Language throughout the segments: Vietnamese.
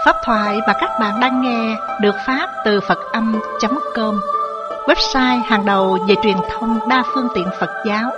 Pháp thoại mà các bạn đang nghe được phát từ Phật-âm.com, website hàng đầu về truyền thông đa phương tiện Phật giáo.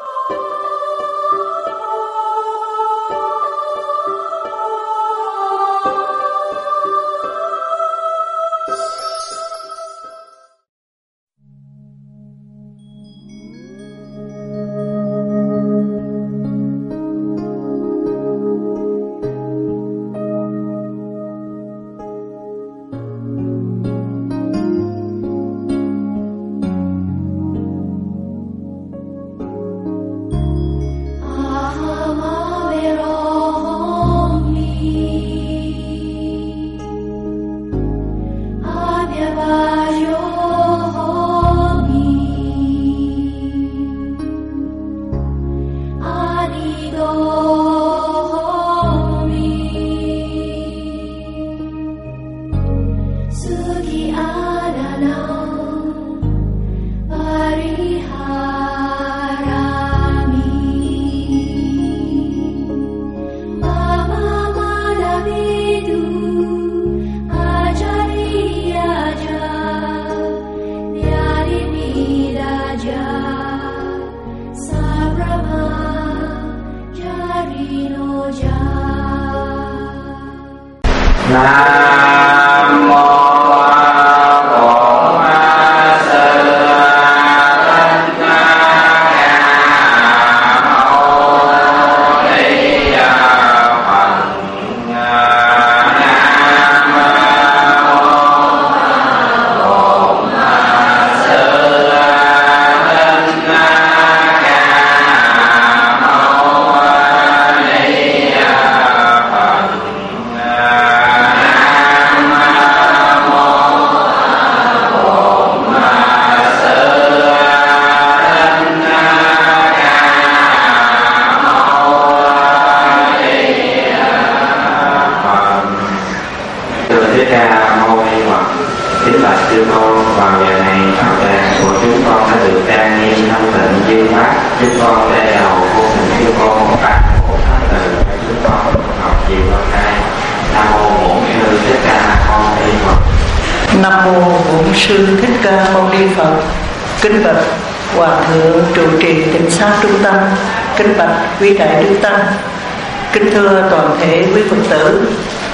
Kính bạch Hòa thượng trụ trì Tịnh Xá Trung Tâm, kính bạch quý đại đức tăng, kính thưa toàn thể quý Phật tử.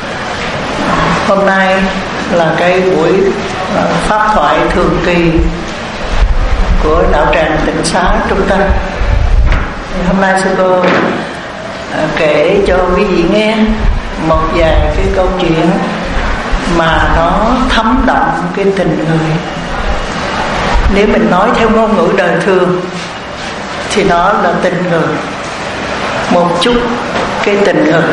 Hôm nay là cái buổi pháp thoại thường kỳ của đạo tràng Tịnh Xá Trung Tâm. Hôm nay sư cô kể cho quý vị nghe một vài cái câu chuyện mà nó thấm đậm cái tình người. Nếu mình nói theo ngôn ngữ đời thường thì nó là tình người, một chút cái tình người.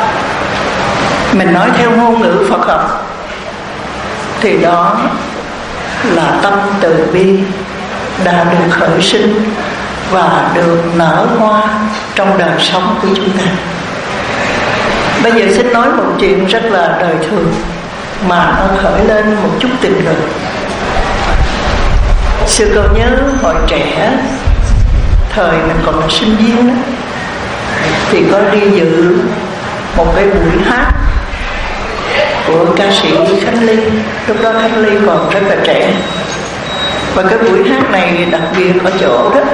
Mình nói theo ngôn ngữ Phật học thì đó là tâm từ bi đã được khởi sinh và được nở hoa trong đời sống của chúng ta. Bây giờ xin nói một chuyện rất là đời thường mà nó khởi lên một chút tình người. Sư cô nhớ hồi trẻ, thời mình còn là sinh viên đó, thì có đi dự một cái buổi hát của ca sĩ Khánh Ly. Lúc đó Khánh Ly còn rất là trẻ. Và cái buổi hát này đặc biệt ở chỗ đó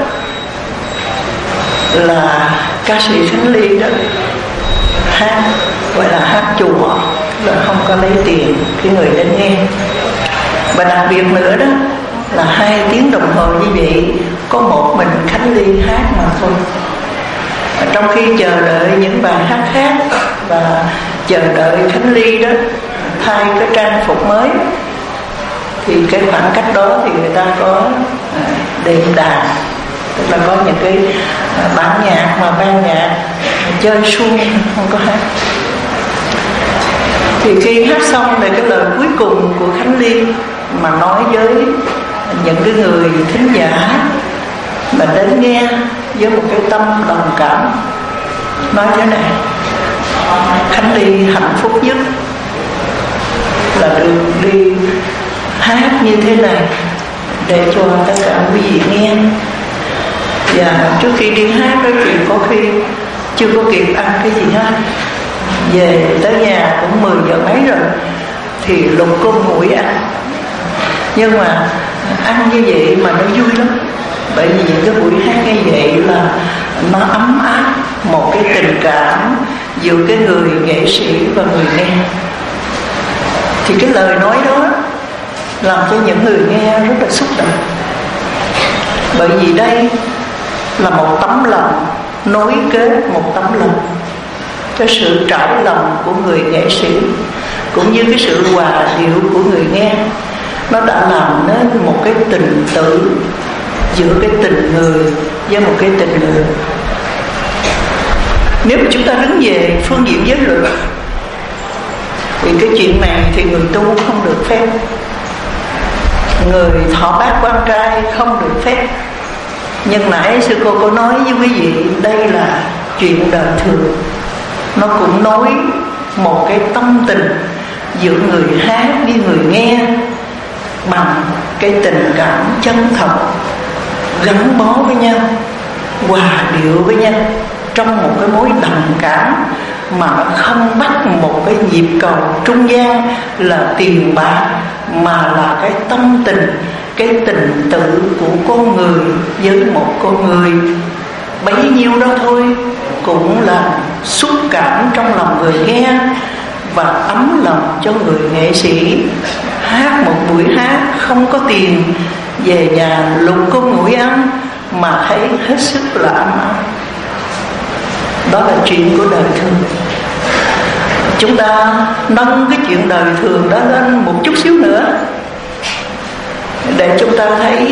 là ca sĩ Khánh Ly đó hát, gọi là hát chùa, là không có lấy tiền cái người đến nghe. Và đặc biệt nữa đó là 2 tiếng đồng hồ như vậy có một mình Khánh Ly hát mà thôi. Trong khi chờ đợi những bài hát khác và chờ đợi Khánh Ly đó thay cái trang phục mới, thì cái khoảng cách đó thì người ta có đệm đàn, tức là có những cái bản nhạc mà ban nhạc chơi suông, không có hát. Thì khi hát xong thì cái lời cuối cùng của Khánh Ly mà nói với những cái người thính giả mà đến nghe với một cái tâm đồng cảm, nói thế này: Khánh Ly hạnh phúc nhất là được đi hát như thế này để cho tất cả quý vị nghe. Và trước khi đi hát đó thì có khi chưa có kịp ăn cái gì hết, Về tới nhà cũng 10 giờ mấy rồi thì lục cơm nguội ăn. Nhưng mà ăn như vậy mà nó vui lắm, bởi vì những cái buổi hát như vậy là nó ấm áp một cái tình cảm giữa cái người nghệ sĩ và người nghe. Thì cái lời nói đó làm cho những người nghe rất là xúc động, bởi vì đây là một tấm lòng nối kết, một tấm lòng, cái sự trải lòng của người nghệ sĩ cũng như cái sự hòa điệu của người nghe, nó đã làm nên một cái tình tự giữa cái tình người với một cái tình người. Nếu mà chúng ta đứng về phương diện giới luật thì cái chuyện này thì người tu không được phép, người thọ bát quan trai không được phép. Nhưng nãy sư cô có nói với quý vị, đây là chuyện đời thường, nó cũng nói một cái tâm tình giữa người hát với người nghe bằng cái tình cảm chân thật, gắn bó với nhau, hòa điệu với nhau trong một cái mối đồng cảm mà nó không bắt một cái nhịp cầu trung gian là tiền bạc, mà là cái tâm tình, cái tình tự của con người với một con người. Bấy nhiêu đó thôi cũng là xúc cảm trong lòng người nghe và ấm lòng cho người nghệ sĩ. Hát một buổi hát không có tiền, về nhà lục cơm nguội ăn mà thấy hết sức là ấm áp. Đó là chuyện của đời thường. Chúng ta nâng cái chuyện đời thường đó lên một chút xíu nữa để chúng ta thấy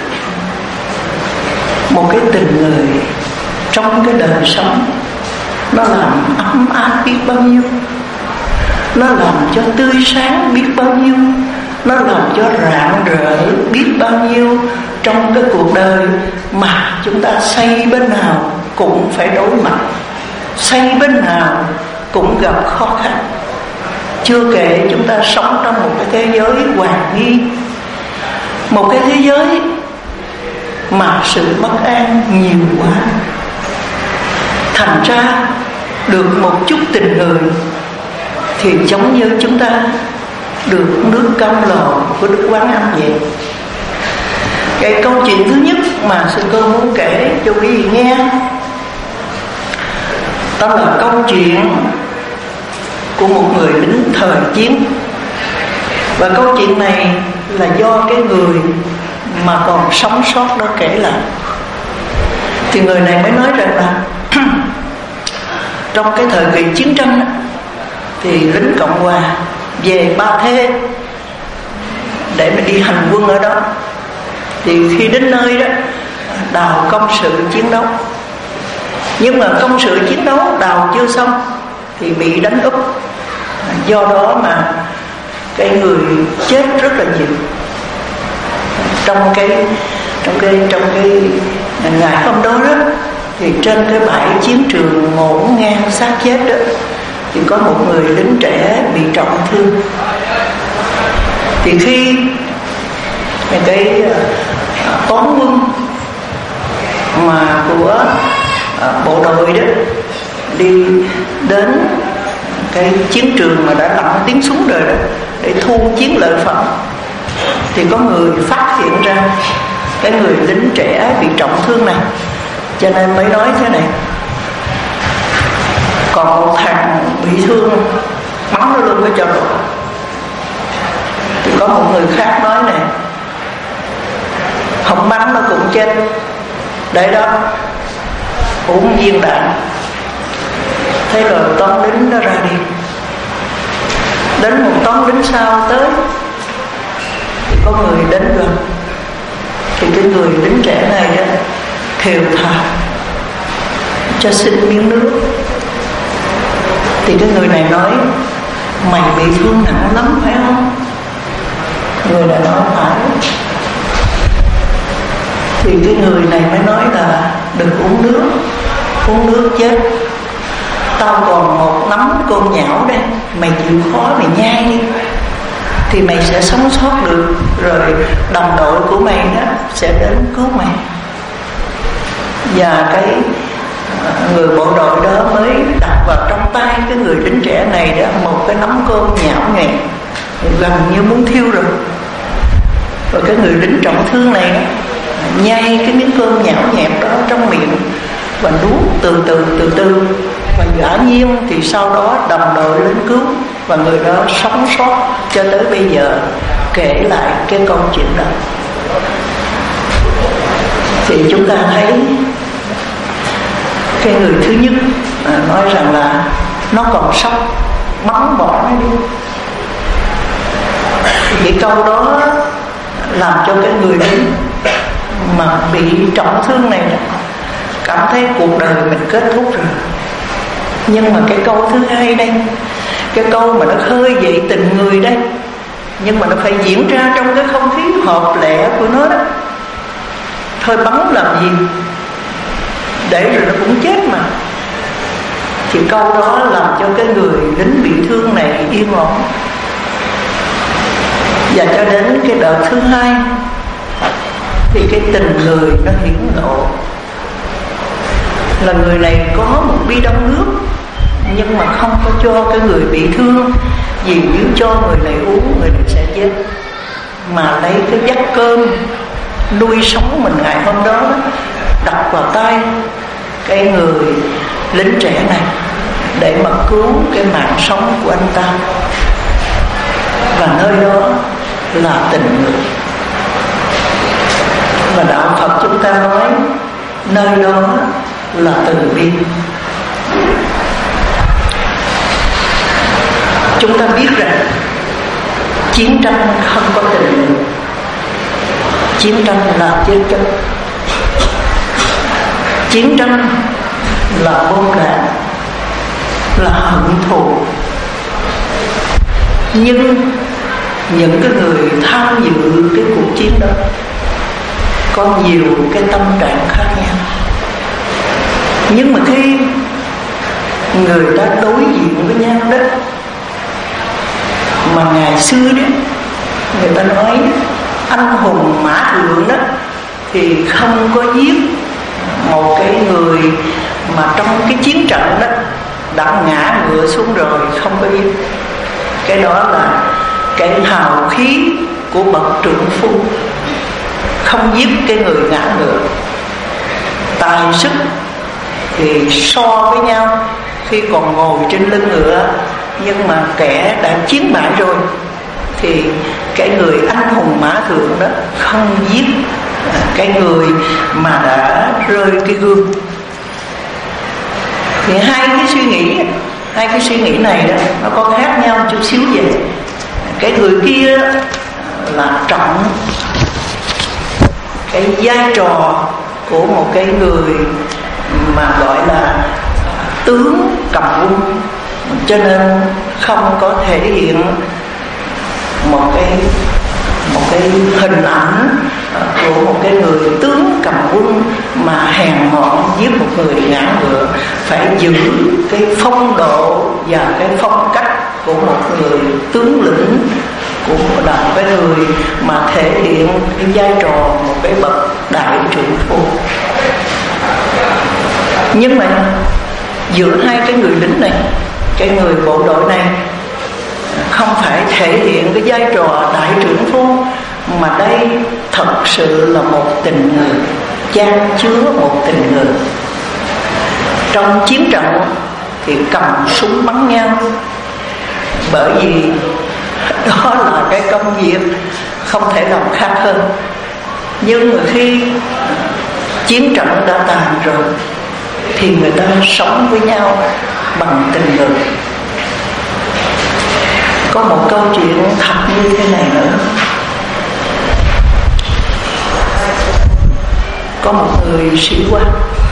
một cái tình người trong cái đời sống nó làm ấm áp biết bao nhiêu, nó làm cho tươi sáng biết bao nhiêu, nó làm cho rạng rỡ biết bao nhiêu trong cái cuộc đời mà chúng ta xây bên nào cũng phải đối mặt, xây bên nào cũng gặp khó khăn. Chưa kể chúng ta sống trong một cái thế giới hoàn nghi, một cái thế giới mà sự bất an nhiều quá. Thành ra được một chút tình người thì giống như chúng ta được nước cam lồ của Đức Quán Âm vậy. Cái câu chuyện thứ nhất mà sư cô muốn kể cho quý vị nghe, đó là câu chuyện của một người lính thời chiến. Và câu chuyện này là do cái người mà còn sống sót đó kể lại. Thì người này mới nói rằng là trong cái thời kỳ chiến tranh thì lính Cộng Hòa về Ba Thê để mà đi hành quân ở đó. Thì khi đến nơi đó đào công sự chiến đấu, nhưng mà công sự chiến đấu đào chưa xong thì bị đánh úp. Do đó mà cái người chết rất là nhiều. Trong cái ngày hôm đó đó thì trên cái bãi chiến trường ngổn ngang xác chết đó thì có một người lính trẻ bị trọng thương. Thì khi cái toán quân mà của bộ đội đó đi đến cái chiến trường mà đã lặn tiếng súng rồi đó để thu chiến lợi phẩm, thì có người phát hiện ra cái người lính trẻ bị trọng thương này, cho nên mới nói thế này: còn một thằng bị thương, bắn nó luôn cái cho rồi. Thì có một người khác nói này: không bắn nó cũng chết, để đó uống viên đạn. Thế rồi toán lính nó ra đi. Đến một toán lính sau tới thì có người đến gần. Thì cái người lính trẻ này đó thều thào cho xin miếng nước. Thì cái người này nói: mày bị thương nặng lắm phải không? Người này nói phải. Thì cái người này mới nói là đừng uống nước, uống nước chết. Tao còn một nắm côn nhão đây, mày chịu khó mày nhai đi thì mày sẽ sống sót được, rồi đồng đội của mày đó sẽ đến cứu mày. Và cái người bộ đội đó mới đặt vào trong tay cái người lính trẻ này đó, một cái nắm cơm nhão nhẹt gần như muốn thiêu rồi. Rồi cái người lính trọng thương này đó, nhai cái miếng cơm nhão nhẹp đó trong miệng và nuốt từ từ. Và quả nhiên thì sau đó đồng đội đến cứu, và người đó sống sót cho tới bây giờ, kể lại cái câu chuyện đó. Thì chúng ta thấy cái người thứ nhất nói rằng là nó còn sống, bắn bỏ nó đi. Cái câu đó làm cho cái người lính mà bị trọng thương này đó cảm thấy cuộc đời mình kết thúc rồi. Nhưng mà cái câu thứ hai đây, cái câu mà nó khơi dậy tình người đây, nhưng mà nó phải diễn ra trong cái không khí hợp lệ của nó đó. Thôi bắn làm gì, để rồi nó cũng chết mà. Thì câu đó làm cho cái người lính bị thương này yên ổn. Và cho đến cái đợt thứ hai thì cái tình người nó hiển lộ, là người này có một bi đông nước, nhưng mà không có cho cái người bị thương, vì nếu cho người này uống, người này sẽ chết, mà lấy cái vắt cơm nuôi sống mình ngày hôm đó đặt vào tay cái người lính trẻ này để mà cứu cái mạng sống của anh ta. Và nơi đó là tình người. Và đạo Phật chúng ta nói nơi đó là từ bi. Chúng ta biết rằng chiến tranh không có tình người, chiến tranh là chiến tranh, chiến tranh là bom đạn, là hận thù. Nhưng những cái người tham dự cái cuộc chiến đó có nhiều cái tâm trạng khác nhau. Nhưng mà khi người ta đối diện với nhau đó, mà ngày xưa đó người ta nói anh hùng Mã Thượng đó thì không có giết một cái người mà trong cái chiến trận đó đã ngã ngựa xuống rồi, không có giết. Cái đó là cái hào khí của bậc trượng phu, không giết cái người ngã ngựa. Tài sức thì so với nhau khi còn ngồi trên lưng ngựa, nhưng mà kẻ đã chiến bại rồi thì cái người anh hùng Mã Thượng đó không giết cái người mà đã rơi cái gươm. Thì hai cái suy nghĩ này đó nó có khác nhau chút xíu vậy. Cái người kia là trọng cái vai trò của một cái người mà gọi là tướng cầm quân, cho nên không có thể hiện một cái hình ảnh của một cái người tướng cầm quân mà hèn mọn giết một người ngã ngựa. Phải giữ cái phong độ và cái phong cách của một người tướng lĩnh, của một cái người mà thể hiện cái vai trò một cái bậc đại trượng phu. Nhưng mà giữa hai cái người lính này, cái người bộ đội này không phải thể hiện cái vai trò đại trưởng phu, mà đây thật sự là một tình người, chan chứa một tình người. Trong chiến trận thì cầm súng bắn nhau, bởi vì đó là cái công việc không thể làm khác hơn. Nhưng mà khi chiến trận đã tàn rồi thì người ta sống với nhau bằng tình người. Có một câu chuyện thật như thế này nữa. Có một người sĩ quan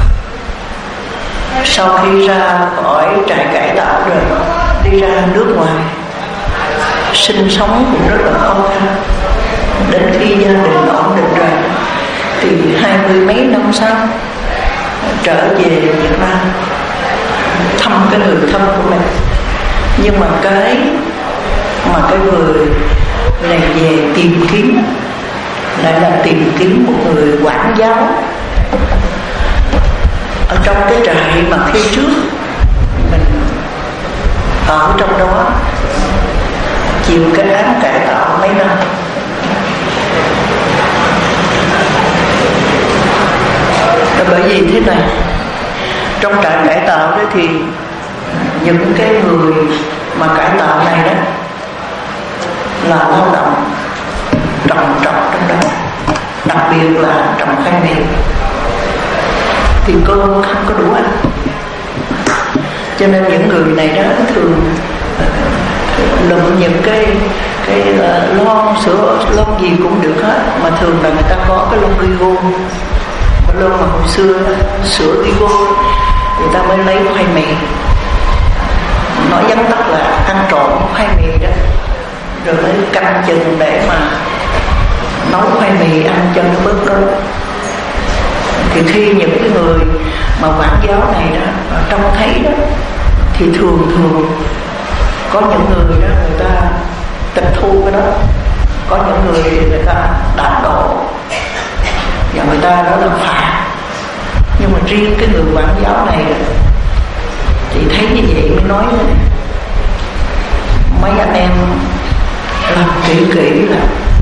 sau khi ra khỏi trại cải tạo rồi đi ra nước ngoài, sinh sống cũng rất là khó khăn. Đến khi gia đình ổn định rồi thì 20 mấy năm sau trở về Việt Nam thăm cái người thân của mình. Nhưng mà cái người này về tìm kiếm lại là tìm kiếm một người quản giáo ở trong cái trại mà khi trước mình ở trong đó chịu cái án cải tạo mấy năm. Bởi vì thế này, trong trại cải tạo đó thì những cái người mà cải tạo này đó là lao động trồng trọt trong đó, đặc biệt là trồng khoai mì, thì cơm không có đủ ăn. Cho nên những người này đó thường lụm những cái lon sữa, lon gì cũng được hết, mà thường là người ta có cái lon rigo, cái lon mà hồi xưa sữa rigo, người ta mới lấy khoai mì, nói vắn tắt là ăn trộn khoai mì đó, rồi mới canh chừng để mà nấu khoai mì ăn cho nó bớt đói. Thì khi những cái người mà quản giáo này đó trông thấy đó, thì thường có những người đó người ta tịch thu cái đó, có những người ta đạp đổ và người ta đó là phạt. Nhưng mà riêng cái người quản giáo này thì thấy như vậy mới nói mấy anh em làm kỹ là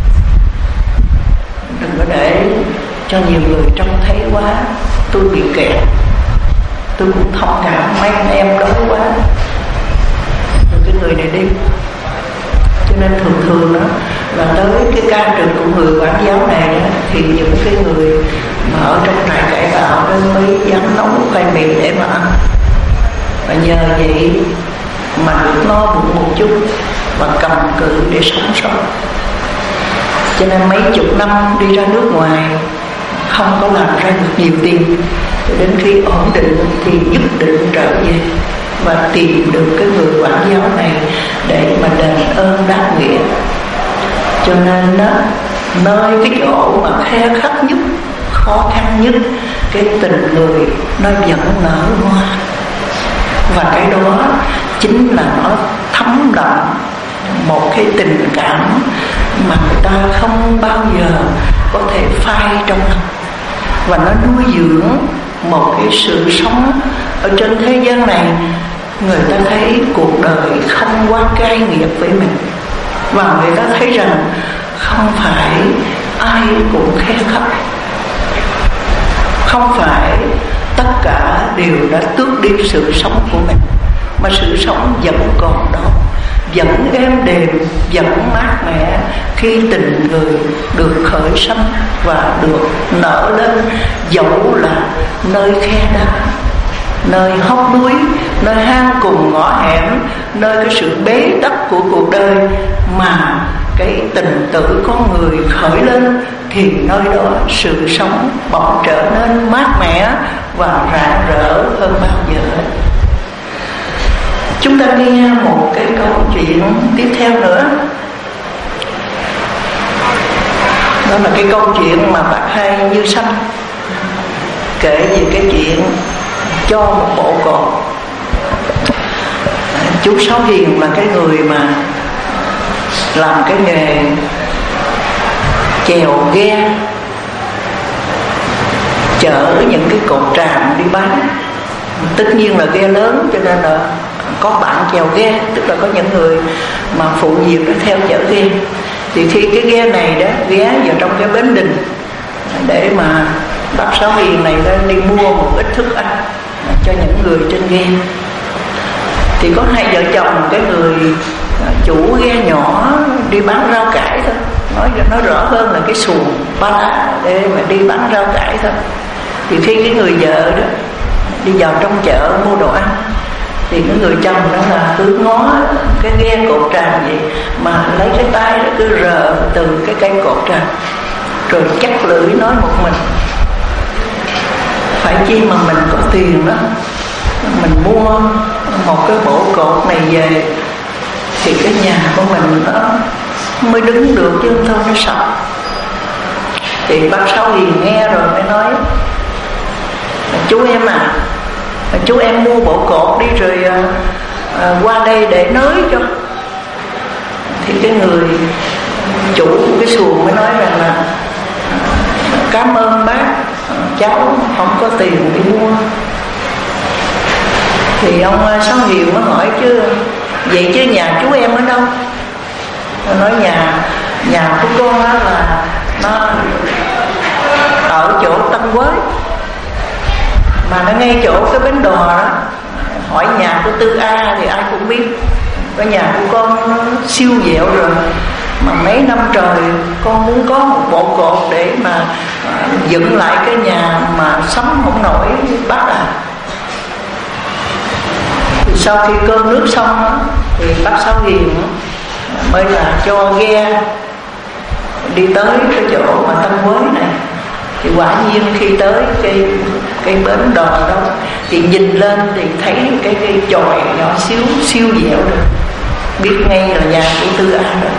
đừng có để cho nhiều người trông thấy quá, tôi bị kẹt. Tôi cũng thông cảm mấy anh em đói quá, rồi cái người này đi. Cho nên thường đó là tới cái ca trực của người quản giáo này đó, thì những cái người mà ở trong trại cải tạo đó mới dám nấu khoai mì để mà ăn. Và nhờ vậy mà được no bụng một chút và cầm cự để sống sót. Cho nên mấy chục năm đi ra nước ngoài không có làm ra được nhiều tiền, cho đến khi ổn định thì nhất định trở về và tìm được cái người quản giáo này để mà đền ơn đáp nghĩa. Cho nên đó, nơi cái chỗ mà khe khắc nhất, khó khăn nhất, cái tình người nó vẫn nở hoa. Và cái đó chính là nó thấm đậm một cái tình cảm mà người ta không bao giờ có thể phai trong lòng. Và nó nuôi dưỡng một cái sự sống ở trên thế gian này. Người ta thấy cuộc đời không quá cay nghiệt với mình, và người ta thấy rằng không phải ai cũng khe khắc, không phải tất cả đều đã tước đi sự sống của mình, mà sự sống vẫn còn đó, vẫn êm đềm, vẫn mát mẻ khi tình người được khởi sanh và được nở lên, dẫu là nơi khe đá, nơi hốc núi, nơi hang cùng ngõ hẻm, nơi cái sự bế tắc của cuộc đời, mà cái tình tử con người khởi lên thì nơi đó sự sống bỗng trở nên mát mẻ và rạng rỡ hơn bao giờ hết. Chúng ta nghe một cái câu chuyện tiếp theo nữa. Đó là cái câu chuyện mà bác Hai Như Sanh kể về cái chuyện cho một bộ cột. Chú Sáu Hiền là cái người mà làm cái nghề chèo ghe, chở những cái cột tràm đi bán. Tất nhiên là ghe lớn, cho nên là có bạn chèo ghe, tức là có những người mà phụ việc đó theo chở ghe. Thì khi cái ghe này đó ghé vào trong cái bến đình để mà bác Sáu Hiền này lên đi mua một ít thức ăn cho những người trên ghe, thì có hai vợ chồng, cái người chủ ghe nhỏ đi bán rau cải thôi, nói rõ hơn là cái xuồng ba lá để mà đi bán rau cải thôi. Thì khi cái người vợ đó đi vào trong chợ mua đồ ăn, thì cái người chồng đó là cứ ngó cái ghe cột tràm vậy, mà lấy cái tay đó cứ rờ từ cái cây cột tràm, rồi chắc lưỡi nói một mình: phải chi mà mình có tiền đó, mình mua một cái bộ cột này về thì cái nhà của mình nó mới đứng được, chứ không thôi nó sập. Thì bác Sáu Hiền nghe rồi mới nói: chú em à, chú em mua bộ cột đi rồi qua đây để nới cho. Thì cái người chủ cái xuồng mới nói rằng là: cảm ơn bác, cháu không có tiền đi mua. Thì ông Sáu Hiền mới hỏi: chứ vậy chứ nhà chú em ở đâu? Nó nói nhà của con á là nó ở chỗ Tân Quế, mà nó ngay chỗ cái bến đò đó. Hỏi nhà của Tư A thì ai cũng biết. Cái nhà của con nó siêu dẹo rồi, mà mấy năm trời con muốn có một bộ cột để mà dựng lại cái nhà mà sống không nổi bác à. Thì sau khi cơm nước xong đó, thì bác Sáu Hiền mới là cho ghe đi tới cái chỗ mà Tân Quế này. Thì quả nhiên khi tới cái bến đò đó thì nhìn lên thì thấy cái chòi nhỏ siêu dẹo rồi, biết ngay là nhà của Tư A rồi.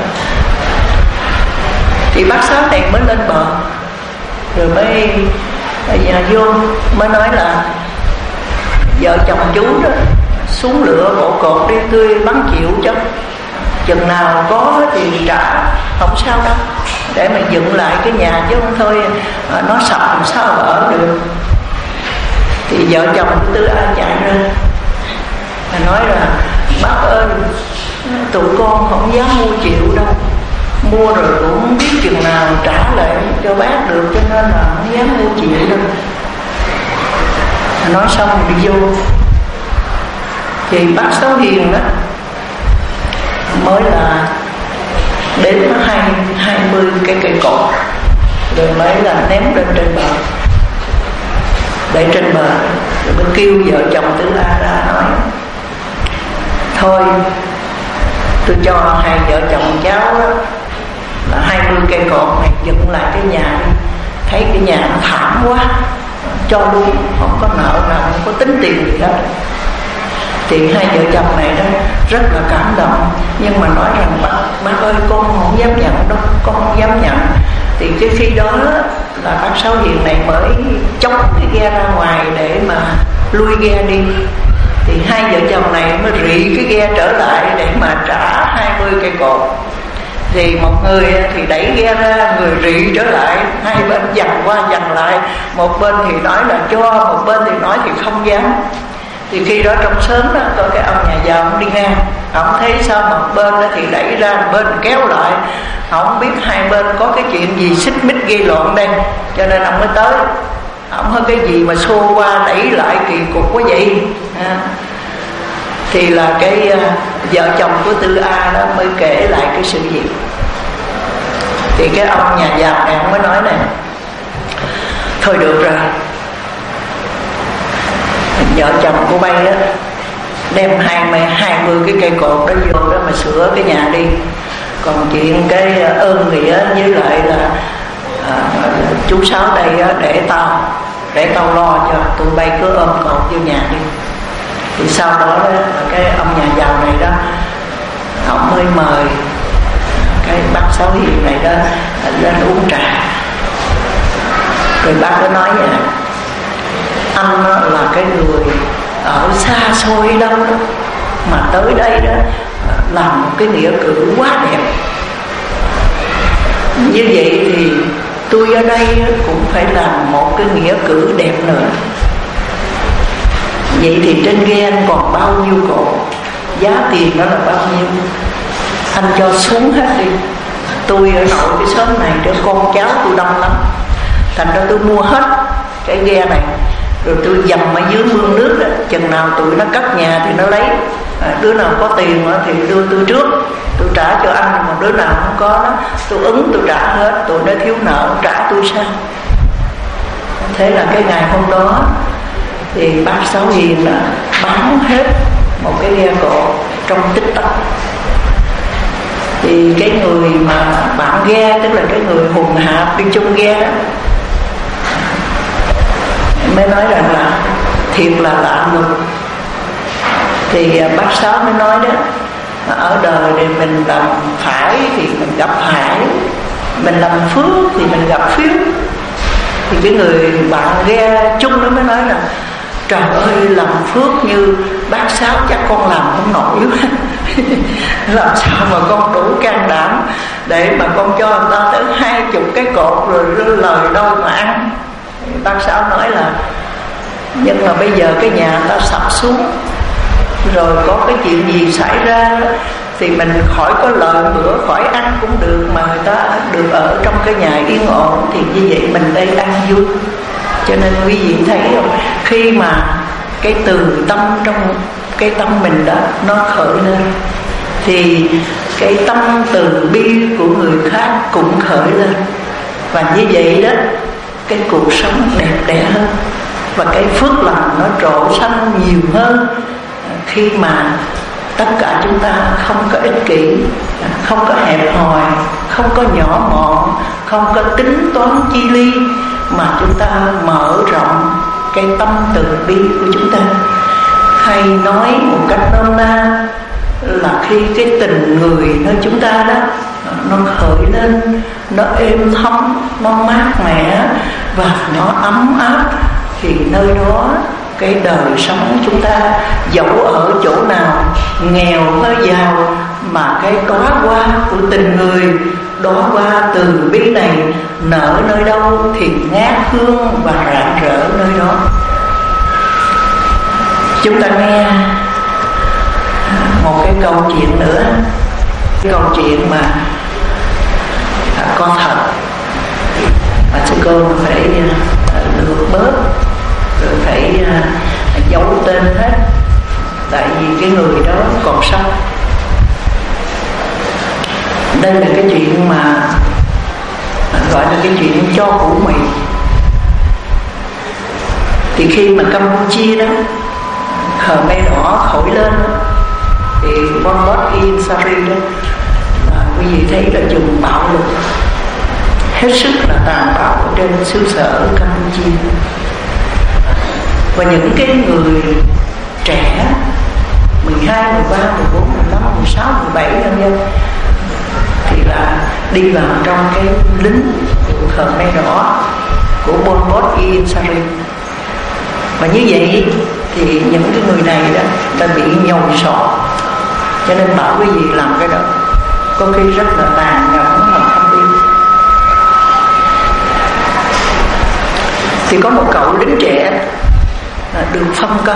Thì bác Sáu này mới lên bờ, rồi mới vô mới nói là vợ chồng chú đó xuống lựa bộ cột đi, tươi bắn chịu cho chừng nào có thì trả, không sao đâu, để mà dựng lại cái nhà chứ không thôi nó sập làm sao mà ở được. Thì vợ chồng của Tư A chạy ra mà nói là bác ơi, tụi con không dám mua chịu đâu, mua rồi cũng không biết chừng nào trả lại cho bác được, cho nên là không dám mua chịu đâu. Nói xong rồi đi vô. Thì bác Sáu Hiền đó mới là đến 20 cái cây cột, rồi mới là ném lên trên bờ, để trên bờ, rồi mới kêu vợ chồng Tư A ra nói thôi tôi cho hai vợ chồng cháu đó, là 20 cây cột này dựng lại cái nhà đi, thấy cái nhà nó thảm quá, cho luôn, không có nợ nào, không có tính tiền gì hết. Thì hai vợ chồng này đó rất là cảm động, nhưng mà nói rằng bác ơi con không dám nhận đâu, con không dám nhận. Thì cái khi đó là bác Sáu Hiền này mới chốc cái ghe ra ngoài để mà lui ghe đi. Thì hai vợ chồng này mới rị cái ghe trở lại để mà trả 20 cây cột. Thì một người thì đẩy ghe ra, người rị trở lại, hai bên giằng qua giằng lại, một bên thì nói là cho, một bên thì nói thì không dám. Thì khi đó trong xóm đó có cái ông nhà giàu ông đi ngang, ông thấy sao một bên đó thì đẩy ra, một bên kéo lại, ông biết hai bên có cái chuyện gì xích mích gây loạn đây, cho nên ông mới tới. Ông có cái gì mà xô qua đẩy lại kỳ cục quá vậy Thì là cái vợ chồng của Tư A đó mới kể lại cái sự việc. Thì cái ông nhà giàu này ông mới nói này: thôi được rồi, vợ chồng của bay đó đem 20 cái cây cột đó vô đó mà sửa cái nhà đi, còn chuyện cái ơn nghĩa với lại là chú Sáu đây đó, để tao lo cho, tụi bay cứ ôm cột vô nhà đi. Thì sau đó cái ông nhà giàu này đó, ông mới mời cái bác Sáu Hiền này đó lên uống trà. Rồi bác có nói vậy: anh là cái người ở xa xôi đâu đó, mà tới đây đó làm một cái nghĩa cử quá đẹp. Như vậy thì tôi ở đây cũng phải làm một cái nghĩa cử đẹp nữa. Vậy thì trên ghe anh còn bao nhiêu cột, giá tiền đó là bao nhiêu, anh cho xuống hết đi. Tôi ở nội cái xóm này đứa con cháu tôi đông lắm, thành ra tôi mua hết cái ghe này, rồi tôi dầm ở dưới mương nước đó, chừng nào tụi nó cất nhà thì nó lấy. Đứa nào có tiền thì đưa tôi trước, tôi trả cho anh, mà đứa nào không có đó tôi ứng tôi trả hết, tụi nó thiếu nợ trả tôi sao. Thế là cái ngày hôm đó thì bác Sáu Hiền là bán hết một cái ghe cộ trong tích tắc. Thì cái người mà bạn ghe, tức là cái người hùng hạp đi chung ghe đó, mới nói rằng là thiệt là lạ lùng. Thì bác Sáu mới nói đó, ở đời thì mình làm phải thì mình gặp phải, mình làm phước thì mình gặp phiếu. Thì cái người bạn ghe chung nó mới nói là trời ơi, làm phước như bác Sáu chắc con làm không nổi quá. Làm sao mà con đủ can đảm để mà con cho người ta tới 20 cái cột rồi lời đâu mà ăn. Bác Sáu nói là nhưng mà bây giờ cái nhà ta sập xuống, rồi có cái chuyện gì xảy ra thì mình khỏi có lợi bữa, khỏi ăn cũng được, mà người ta được ở trong cái nhà yên ổn, thì như vậy mình đây ăn vui. Cho nên quý vị thấy không, khi mà cái từ tâm trong cái tâm mình đó nó khởi lên, thì cái tâm từ bi của người khác cũng khởi lên. Và như vậy đó, cái cuộc sống đẹp đẽ hơn, và cái phước lành nó trổ xanh nhiều hơn, khi mà tất cả chúng ta không có ích kỷ, không có hẹp hòi, không có nhỏ mọn, không có tính toán chi ly, mà chúng ta mở rộng cái tâm từ bi của chúng ta. Hay nói một cách nôm na là khi cái tình người nơi chúng ta đó nó khởi lên, nó êm thấm, nó mát mẻ và nó ấm áp, thì nơi đó cái đời sống chúng ta dẫu ở chỗ nào, nghèo hay giàu, mà cái đóa hoa của tình người, đóa hoa từ bi này nở nơi đâu thì ngát hương và rạng rỡ nơi đó. Chúng ta nghe một cái câu chuyện nữa, cái câu chuyện mà con thật mà sư cô phải lược bớt, rồi phải giấu tên hết, tại vì cái người đó còn sống. Đây là cái chuyện mà gọi là cái chuyện cho củ mì. Thì khi mà Campuchia đó Khmer Đỏ khởi lên, thì Pol Pot Ieng Sari đó quý vị thấy là dùng bạo lực hết sức là tàn bạo trên xứ sở Campuchia. Và những cái người trẻ 12, 13, 14, 15, 16, 17 nhân dân thì là đi vào trong cái lính của Khmer Đỏ của Pol Pot Ieng Sari. Và như vậy thì những cái người này đó đã bị nhồi sọ, cho nên bảo quý vị làm cái đó có khi rất là tàn nhẫn mà không biết. Thì có một cậu lính trẻ được phân công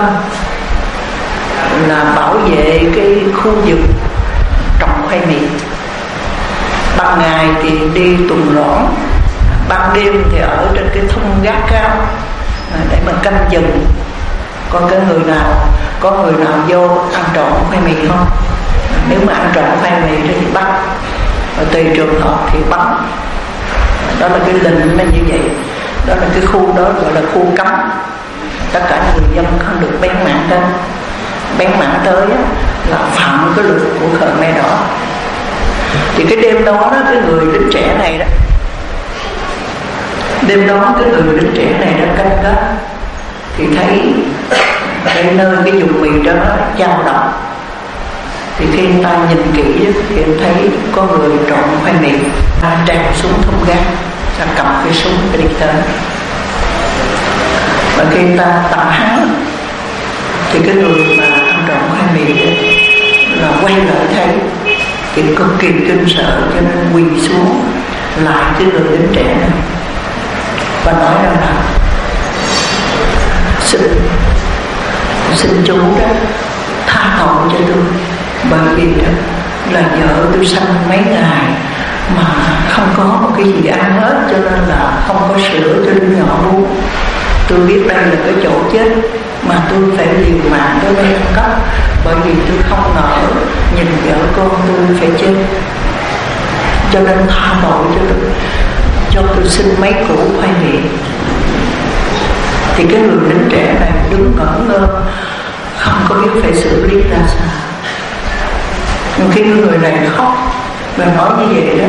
là bảo vệ cái khu vực trồng khoai mì. Ban ngày thì đi tuần lõn, ban đêm thì ở trên cái thung gác cao để mà canh chừng coi cái người nào, có người nào vô ăn trộm khoai mì không. Nếu mà ăn trộm khoai mì thì bắt, và tùy trường hợp thì bắn. Đó là cái lệnh là như vậy. Đó là cái khu đó gọi là khu cấm, tất cả người dân không được bén mảng tới. Bén mảng tới là phạm cái luật của Khmer Đỏ. Thì cái đêm đó cái người lính trẻ này đó, đêm đó cái người lính trẻ này đã canh gác, thì thấy cái nơi cái vùng miền đó dao động. Thì khi người ta nhìn kỹ đó, thì anh thấy có người trộm khoai mì, ta trèo xuống thùng gác, ta cầm cái súng cái đi tới. Và khi người ta tập hắn thì cái người mà ăn trộm khoai mì là quay lại thấy thì cực kỳ kinh sợ, cho nên quỳ xuống lại cái người lính trẻ này và nói rằng là xin chú đó tha tội cho tôi, bởi vì đó là vợ tôi sanh mấy ngày mà không có một cái gì ăn hết, cho nên là không có sữa cho đứa nhỏ bú. Tôi biết đây là cái chỗ chết mà tôi phải liều mạng tôi mới ăn cắp, bởi vì tôi không nỡ nhìn vợ con tôi phải chết, cho nên tha tội cho tôi xin mấy củ khoai mì. Thì cái người lính trẻ này đứng ngẩn ngơ, không có biết phải xử lý ra sao. Nhưng khi người này khóc và nói như vậy đó,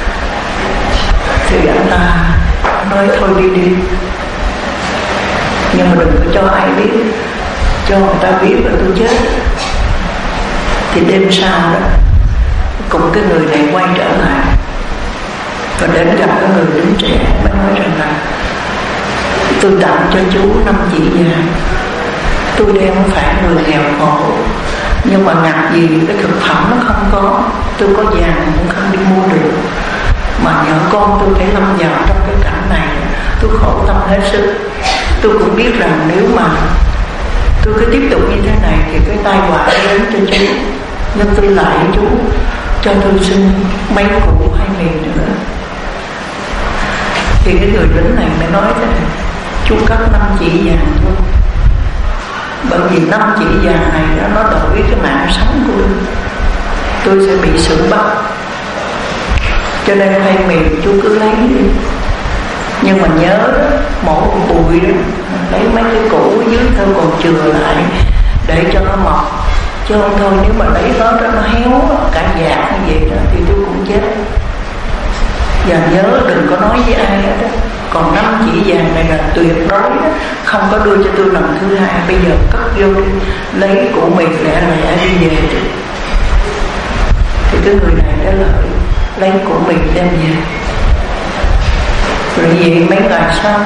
thì anh ta nói thôi đi, nhưng mà đừng có cho ai biết, cho người ta biết là tôi chết. Thì đêm sau đó cùng cái người này quay trở lại và đến gặp cái người lính trẻ, mới nói rằng là tôi tặng cho chú 5 chỉ vàng. Tôi đây không phải người nghèo khổ, nhưng mà ngặt gì cái thực phẩm nó không có, tôi có vàng cũng không đi mua được, mà nhờ con tôi phải lâm vào trong cái cảnh này, tôi khổ tâm hết sức. Tôi cũng biết rằng nếu mà tôi cứ tiếp tục như thế này thì cái tai họa đến cho chú. Nên tôi lại chú cho tôi xin mấy củ hay mì nữa. Thì cái người lính này mới nói thế này: chú cất 5 chỉ vàng thôi, bởi vì 5 chỉ vàng này nó đổi cái mạng sống của tôi sẽ bị xử bắt, cho nên hay mì chú cứ lấy đi. Nhưng mà nhớ đó, mỗi một bụi đó lấy mấy cái củ dưới thôi còn chừa lại để cho nó mọc, chứ không thôi nếu mà lấy hết đó nó héo cả dạng như vậy đó thì tôi cũng chết. Và nhớ đừng có nói với ai hết đó. Còn 5 chỉ vàng này là tuyệt đối đó, không có đưa cho tôi lần thứ hai. Bây giờ cất vô đi, lấy củ mì lẹ lẹ đi về chứ. Thì cái người này đã lợi lấy củ mì đem về. Rồi vậy mấy ngày sau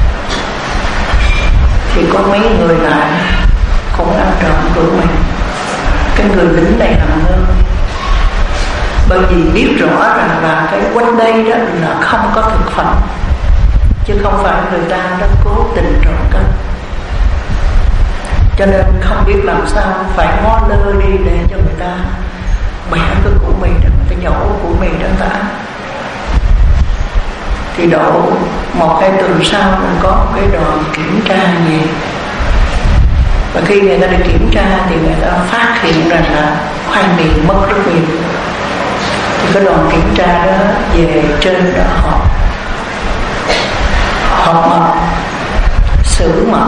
thì có mấy người lại cũng ăn trộm củ mì. Cái người lính này nặng hơn, bởi vì biết rõ rằng là cái quanh đây đó là không có thực phẩm, chứ không phải người ta đã cố tình trộm cắp. Cho nên không biết làm sao phải ngó lơ đi để cho người ta bẻ cái củ mì đó, người ta nhổ củ mì đó ta. Thì độ 1-2 tuần sau mình có một cái đoàn kiểm tra về. Và khi người ta đi kiểm tra thì người ta phát hiện rằng là khoai mì mất rất nhiều. Thì cái đoàn kiểm tra đó về trên đó họp mật, xử mật.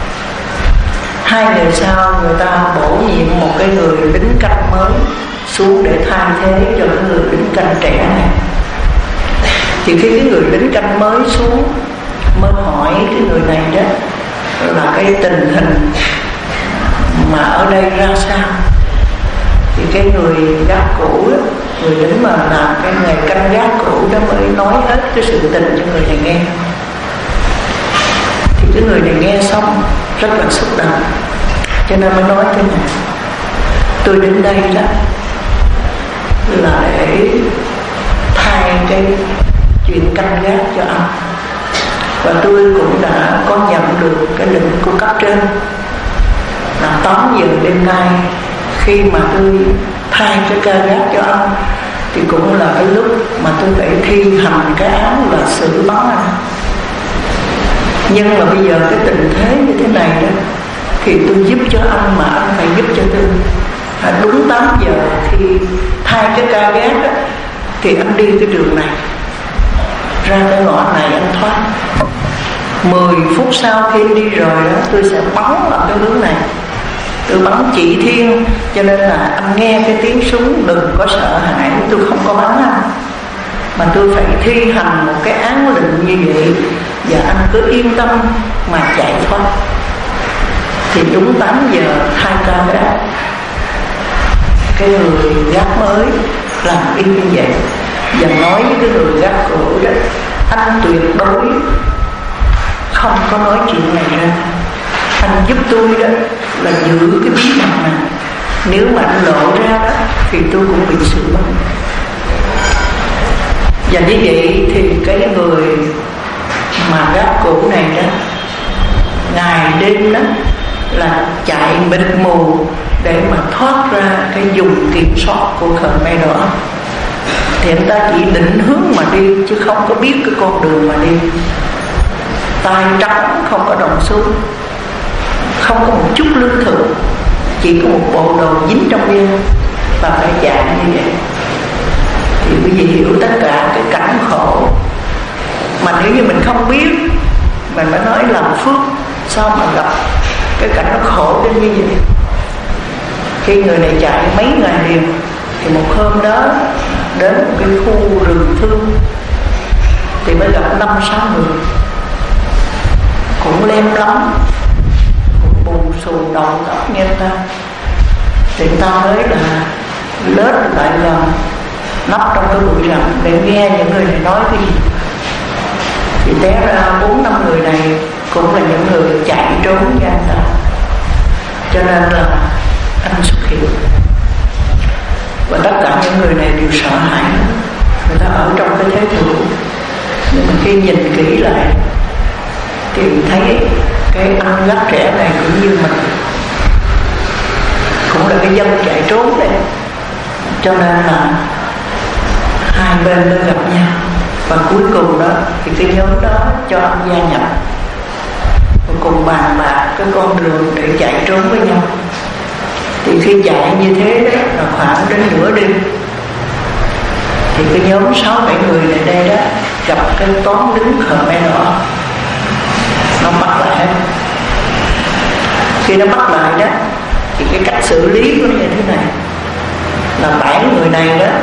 2 ngày sau người ta bổ nhiệm một cái người lính canh mới xuống để thay thế cho cái người lính canh trẻ này. Thì khi cái người lính canh mới xuống mới hỏi cái người này đó là cái tình hình mà ở đây ra sao. Thì cái người gác cũ đó, người lính mà làm cái nghề canh gác cũ đó mới nói hết cái sự tình cho người này nghe. Thì cái người này nghe xong rất là xúc động, cho nên mới nói thế này: tôi đến đây đó là để thay cái chuyện canh gác cho anh, và tôi cũng đã có nhận được cái lệnh của cấp trên là 8 giờ đêm nay khi mà tôi thay cái ca gác cho anh thì cũng là cái lúc mà tôi phải thi hành cái án là xử bắn anh. Nhưng mà bây giờ cái tình thế như thế này đó thì tôi giúp cho anh mà anh phải giúp cho tôi. Đúng 8 giờ khi thay cái ca gác đó, thì anh đi cái đường này ra cái ngõ này anh thoát. 10 phút sau khi anh đi rồi đó, tôi sẽ bắn vào cái hướng này. Tôi bắn chỉ thiên, cho nên là anh nghe cái tiếng súng đừng có sợ hãi. Tôi không có bắn anh, mà tôi phải thi hành một cái án lệnh như vậy, và anh cứ yên tâm mà chạy thoát. Thì đúng 8 giờ thay ca gác, cái người gác mới làm y như vậy và nói với cái người gác cũ đó: anh tuyệt đối không có nói chuyện này ra, anh giúp tôi đó là giữ cái bí mật này, nếu mà anh lộ ra đó thì tôi cũng bị xử bắn. Và như vậy thì cái người mà gác cũ này đó ngày đêm đó là chạy mịt mù để mà thoát ra cái vùng kiểm soát của Khmer Đỏ. Thì anh ta chỉ định hướng mà đi chứ không có biết cái con đường mà đi. Tay trắng, không có đồng xu, không có một chút lương thực, chỉ có một bộ đồ dính trong đêm và phải chạy như vậy. Thì quý vị hiểu tất cả cái cảnh khổ mà nếu như mình không biết, mình mới nói làm phước, sao mà gặp cái cảnh nó khổ đến như vậy. Khi người này chạy mấy ngày liền thì một hôm đó đến một cái khu rừng thương thì mới gặp 5-6 người cũng lem lắm, cũng bù xù đầu tóc như ta. Thì ta mới là lết lại gần, nấp trong cái bụi rậm để nghe những người này nói cái gì. Thì té ra 4-5 người này cũng là những người chạy trốn với anh ta, cho nên là anh xuất hiện. Và tất cả những người này đều sợ hãi, người ta ở trong cái thế thủ. Nhưng mà khi nhìn kỹ lại thì thấy cái anh gác trẻ này cũng như mình, là cái dân chạy trốn đấy, cho nên là hai bên mới gặp nhau. Và cuối cùng đó thì cái nhóm đó cho ông gia nhập, và cùng bàn bạc cái con đường để chạy trốn với nhau. Thì khi chạy như thế đó là khoảng đến nửa đêm, thì cái nhóm 6-7 người này đây đó gặp cái toán lính Khmer Đỏ, nó bắt lại. Khi nó bắt lại đó thì cái cách xử lý của nó như thế này là 7 người này đó,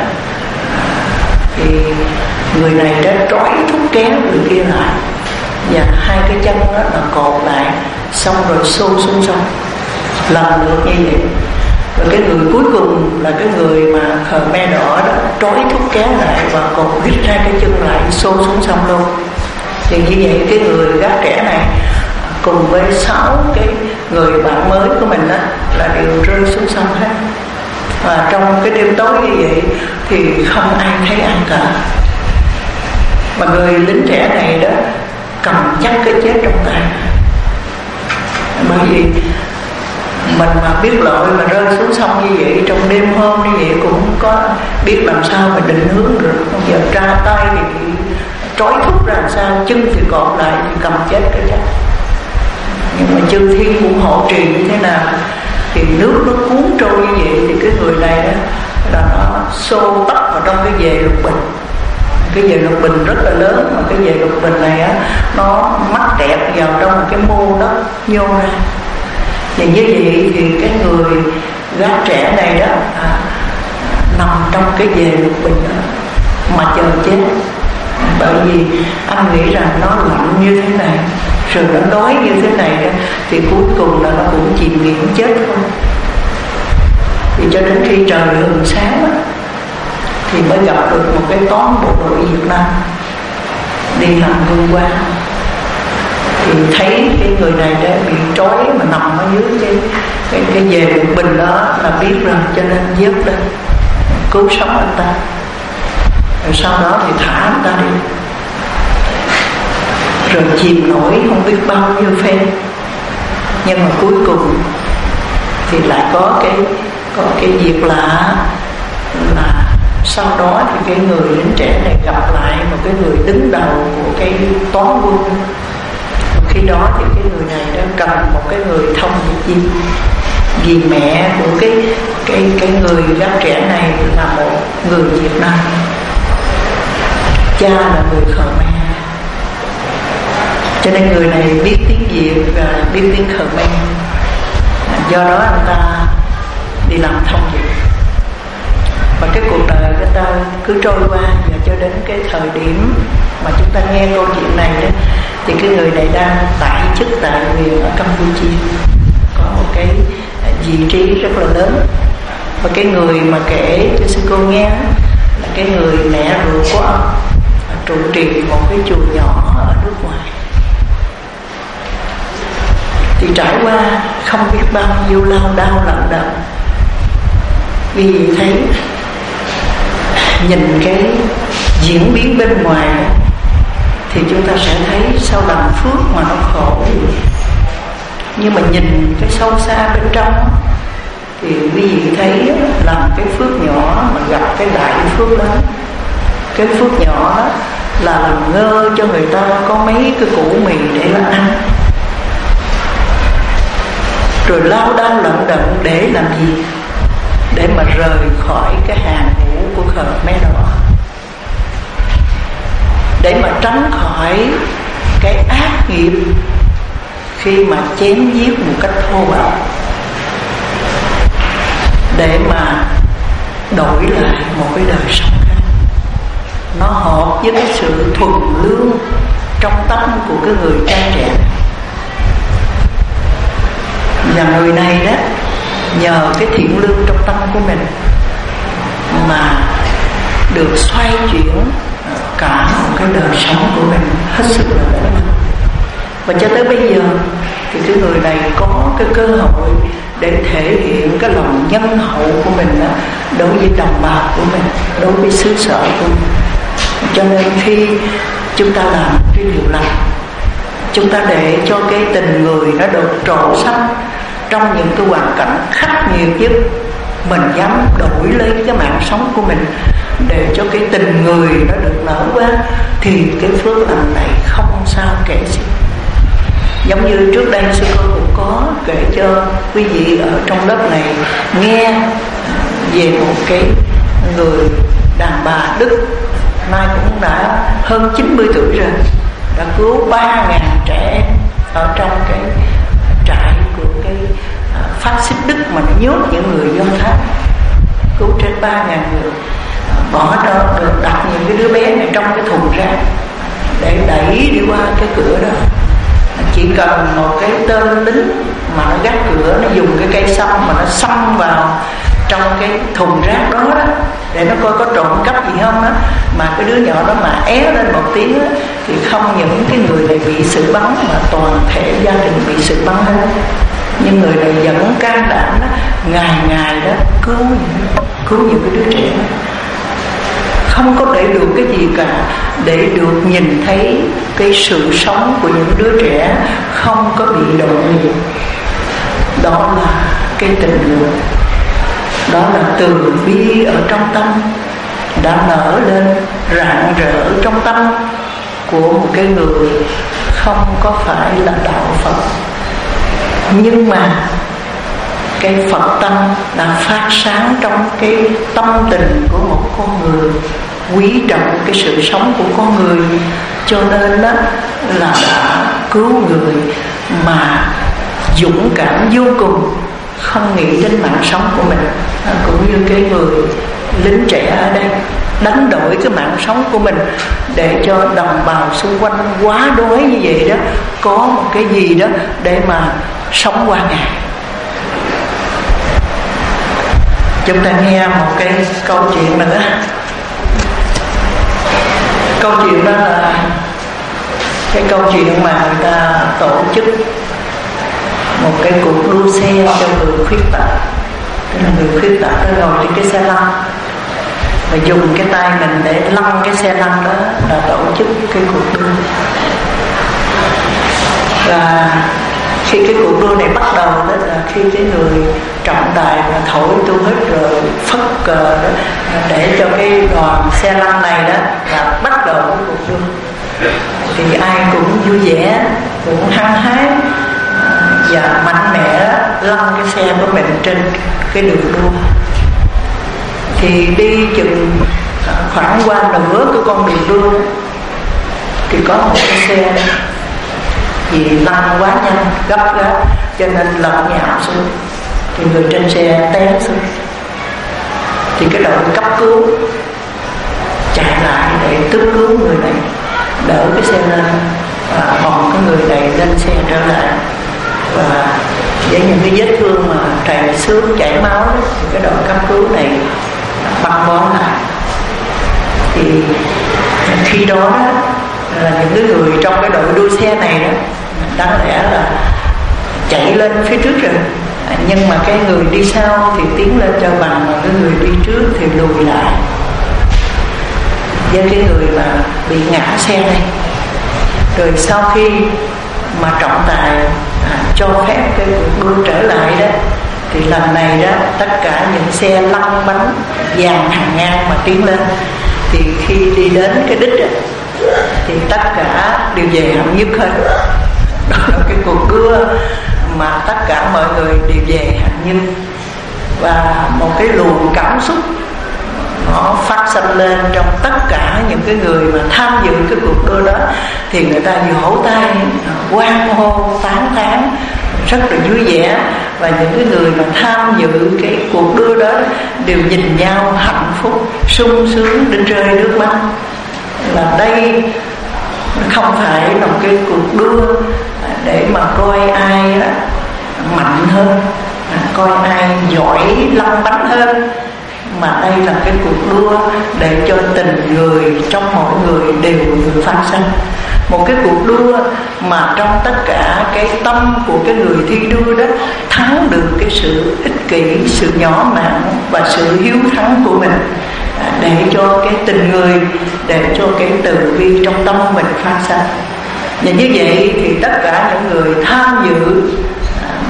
thì người này đã trói thúc kéo người kia lại, và hai cái chân đó là cột lại, xong rồi xô xuống sông, lần lượt như vậy. Và cái người cuối cùng là cái người mà Khmer Đỏ đó trói thúc kéo lại và cột đứt hai cái chân lại, xô xuống sông luôn. Thì như vậy cái người gác trẻ này cùng với 6 cái người bạn mới của mình đó là đều rơi xuống sông hết. Và trong cái đêm tối như vậy thì không ai thấy ai cả. Mà người lính trẻ này đó cầm chắc cái chết trong tay, bởi vì mình mà biết lỗi mà rơi xuống sông như vậy trong đêm hôm như vậy cũng không có biết làm sao mà định hướng được. Bây giờ ra tay thì bị trói thúc ra làm sao, chân thì cột lại thì cầm chết cái chắc. Nhưng mà chư thiên cũng hộ trì như thế nào thì nước nó cuốn trôi như vậy, thì cái người này đó là nó xô tấp vào trong cái về lục bình. Cái về lục bình rất là lớn, mà cái về lục bình này á nó mắc kẹt vào trong một cái mô đó nhô ra. Và như vậy thì cái người gái trẻ này đó nằm trong cái về lục bình đó mà chờ chết. Bởi vì anh nghĩ rằng nó lạnh như thế này, rồi nó đói như thế này đó, thì cuối cùng là nó cũng chìm nghiệm chết thôi. Thì cho đến khi trời hừng sáng đó, thì mới gặp được một cái toán bộ đội Việt Nam đi làm vương quan. Thì thấy cái người này đã bị trói mà nằm ở dưới cái về lục bình đó, là biết rồi, cho nên vớt lên cứu sống anh ta. Rồi sau đó thì thả anh ta đi, rồi chìm nổi không biết bao nhiêu phen. Nhưng mà cuối cùng thì lại có cái việc lạ là sau đó thì cái người lính trẻ này gặp lại một cái người đứng đầu của cái toán quân. Khi đó thì cái người này đã cầm một cái người thông Việt Chi, vì mẹ của cái người gái trẻ này là một người Việt Nam, cha là người Khmer, cho nên người này biết tiếng Việt và biết tiếng Khmer. Do đó anh ta đi làm thông dịch. Và cái cuộc đời người ta cứ trôi qua, và cho đến cái thời điểm mà chúng ta nghe câu chuyện này đó, thì cái người này đang tại chức tại quyền ở Campuchia, có một cái vị trí rất là lớn. Và cái người mà kể cho sư cô nghe là cái người mẹ ruột của ông trụ trì một cái chùa nhỏ ở nước ngoài. Thì trải qua không biết bao nhiêu lao đao lận đận, vì thấy nhìn cái diễn biến bên ngoài thì chúng ta sẽ thấy sao làm phước mà nó khổ. Nhưng mà nhìn cái sâu xa bên trong thì quý vị thấy làm cái phước nhỏ mà gặp cái đại phước lớn. Cái phước nhỏ đó là làm ngơ cho người ta có mấy cái củ mì để mà ăn, rồi lao đao lận đận để làm gì? Để mà rời khỏi cái hàng ngũ của Khmer Đỏ, để mà tránh khỏi cái ác nghiệp khi mà chém giết một cách thô bạo, để mà đổi lại một cái đời sống khác. Nó hợp với cái sự thuần lương trong tâm của cái người trai trẻ. Và người này đó nhờ cái thiện lương trong tâm của mình mà được xoay chuyển cả một cái đời sống của mình hết sức là lớn. Và cho tới bây giờ thì cái người này có cái cơ hội để thể hiện cái lòng nhân hậu của mình đó, đối với đồng bào của mình, đối với xứ sở của mình. Cho nên khi chúng ta làm cái điều lành, chúng ta để cho cái tình người nó được trổ xanh trong những cái hoàn cảnh khắc nghiệt nhất, mình dám đổi lấy cái mạng sống của mình để cho cái tình người nó được nở qua, thì cái phước lành này không sao kể xiết. Giống như trước đây sư cô cũng có kể cho quý vị ở trong lớp này nghe về một cái người đàn bà Đức, nay cũng đã hơn 90 tuổi rồi, đã cứu 3.000 trẻ em ở trong cái trại của cái phát xít Đức mà nó nhốt những người Do Thái, cứu trên 3.000 người, bỏ đó được đặt những cái đứa bé này trong cái thùng rác để đẩy đi qua cái cửa đó. Chỉ cần một cái tên lính mà nó gác cửa, nó dùng cái cây sâm mà nó xăm vào trong cái thùng rác đó đó, để nó coi có trộm cắp gì không á, mà cái đứa nhỏ đó mà é lên một tiếng á, thì không những cái người này bị xử bắn mà toàn thể gia đình bị xử bắn hết. Nhưng người này vẫn can đảm đó, ngày đó cứu những cái đứa trẻ đó. Không có để được cái gì cả, để được nhìn thấy cái sự sống của những đứa trẻ không có bị động gì. Đó là cái tình người, đó là từ bi ở trong tâm đã nở lên rạng rỡ trong tâm của một cái người không có phải là đạo Phật, nhưng mà cái Phật tâm đã phát sáng trong cái tâm tình của một con người, quý trọng cái sự sống của con người, cho nên đó là đã cứu người mà dũng cảm vô cùng, không nghĩ đến mạng sống của mình. Cũng như cái người lính trẻ ở đây đánh đổi cái mạng sống của mình để cho đồng bào xung quanh quá đói như vậy đó, có một cái gì đó để mà sống qua ngày. Chúng ta nghe một cái câu chuyện nữa. Câu chuyện đó là cái câu chuyện mà người ta tổ chức một cái cuộc đua xe cho người khuyết tật. Tức là người khuyết tật nó ngồi trên cái xe lăn và dùng cái tay mình để lăn cái xe lăn đó, là tổ chức cái cuộc đua. Và khi cái cuộc đua này bắt đầu đó là khi cái người trọng tài mà thổi tu hết rồi phất cờ đó, để cho cái đoàn xe lăn này đó là bắt đầu cái cuộc đua. Thì ai cũng vui vẻ, cũng hăng hái và mạnh mẽ lăn cái xe của mình trên cái đường đua. Thì đi chừng khoảng qua nửa của con đường đua thì có một cái xe đó, vì lăn quá nhanh gấp gáp cho nên lật nhào xuống, thì người trên xe té xuống. Thì cái đội cấp cứu chạy lại để cứu cứu người này, đỡ cái xe lên và bồng cái người này lên xe trở lại. Và với những cái vết thương mà trầy xước chảy máu đó, thì cái đội cấp cứu này băng bó lại. Thì khi đó là những cái người trong cái đội đua xe này đó đáng lẽ là chạy lên phía trước rồi, nhưng mà cái người đi sau thì tiến lên cho bằng, mà cái người đi trước thì lùi lại với cái người mà bị ngã xe này. Rồi sau khi mà trọng tài cho phép cái cuộc đua trở lại đó, thì lần này đó tất cả những xe lăn bánh dàn hàng ngang mà tiến lên. Thì khi đi đến cái đích đó, thì tất cả đều về hạng nhất hết. Đó là cái cuộc đua mà tất cả mọi người đều về hạng nhất. Và một cái luồng cảm xúc nó phát sinh lên trong tất cả những cái người mà tham dự cái cuộc đua đó. Thì người ta vỗ tay, hoan hô, tán thán rất là vui vẻ. Và những cái người mà tham dự cái cuộc đua đó đều nhìn nhau hạnh phúc, sung sướng đến rơi nước mắt. Là đây không phải là một cái cuộc đua để mà coi ai mạnh hơn, coi ai giỏi lăn bánh hơn, mà đây là cái cuộc đua để cho tình người trong mọi người đều được phát sinh. Một cái cuộc đua mà trong tất cả cái tâm của cái người thi đua đó thắng được cái sự ích kỷ, sự nhỏ mọn và sự hiếu thắng của mình, để cho cái tình người, để cho cái từ bi trong tâm mình phát sinh. Và như vậy thì tất cả những người tham dự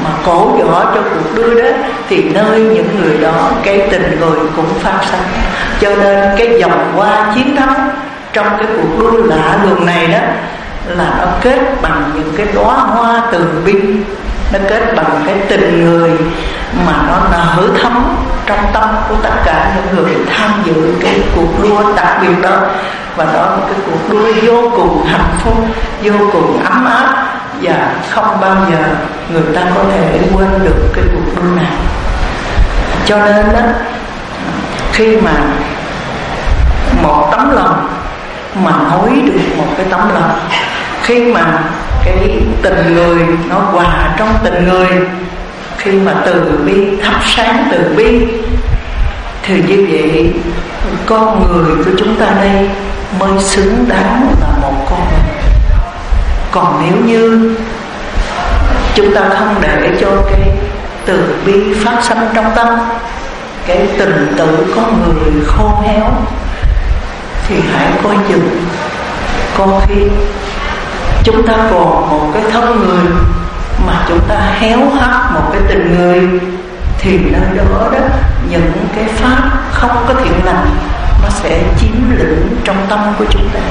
mà cổ võ cho cuộc đua đó, thì nơi những người đó cái tình người cũng phát sinh. Cho nên cái vòng hoa chiến thắng trong cái cuộc đua lạ lùng này đó là nó kết bằng những cái đóa hoa từ bi, nó kết bằng cái tình người mà nó nở thắm trong tâm của tất cả những người tham dự cái cuộc đua đặc biệt đó. Và đó là cái cuộc đua vô cùng hạnh phúc, vô cùng ấm áp, và không bao giờ người ta có thể quên được cái cuộc đua này. Cho nên đó, khi mà một tấm lòng mà nối được một cái tấm lòng, khi mà cái tình người nó hòa trong tình người, khi mà từ bi thắp sáng từ bi, thì như vậy con người của chúng ta đây mới xứng đáng là một con người. Còn nếu như chúng ta không để cho cái từ bi phát sinh trong tâm, cái tình tự con người khô héo, thì hãy coi chừng có khi chúng ta còn một cái thân người mà chúng ta héo hắt một cái tình người, thì nơi đó đó những cái pháp không có thiện lành nó sẽ chiếm lĩnh trong tâm của chúng ta.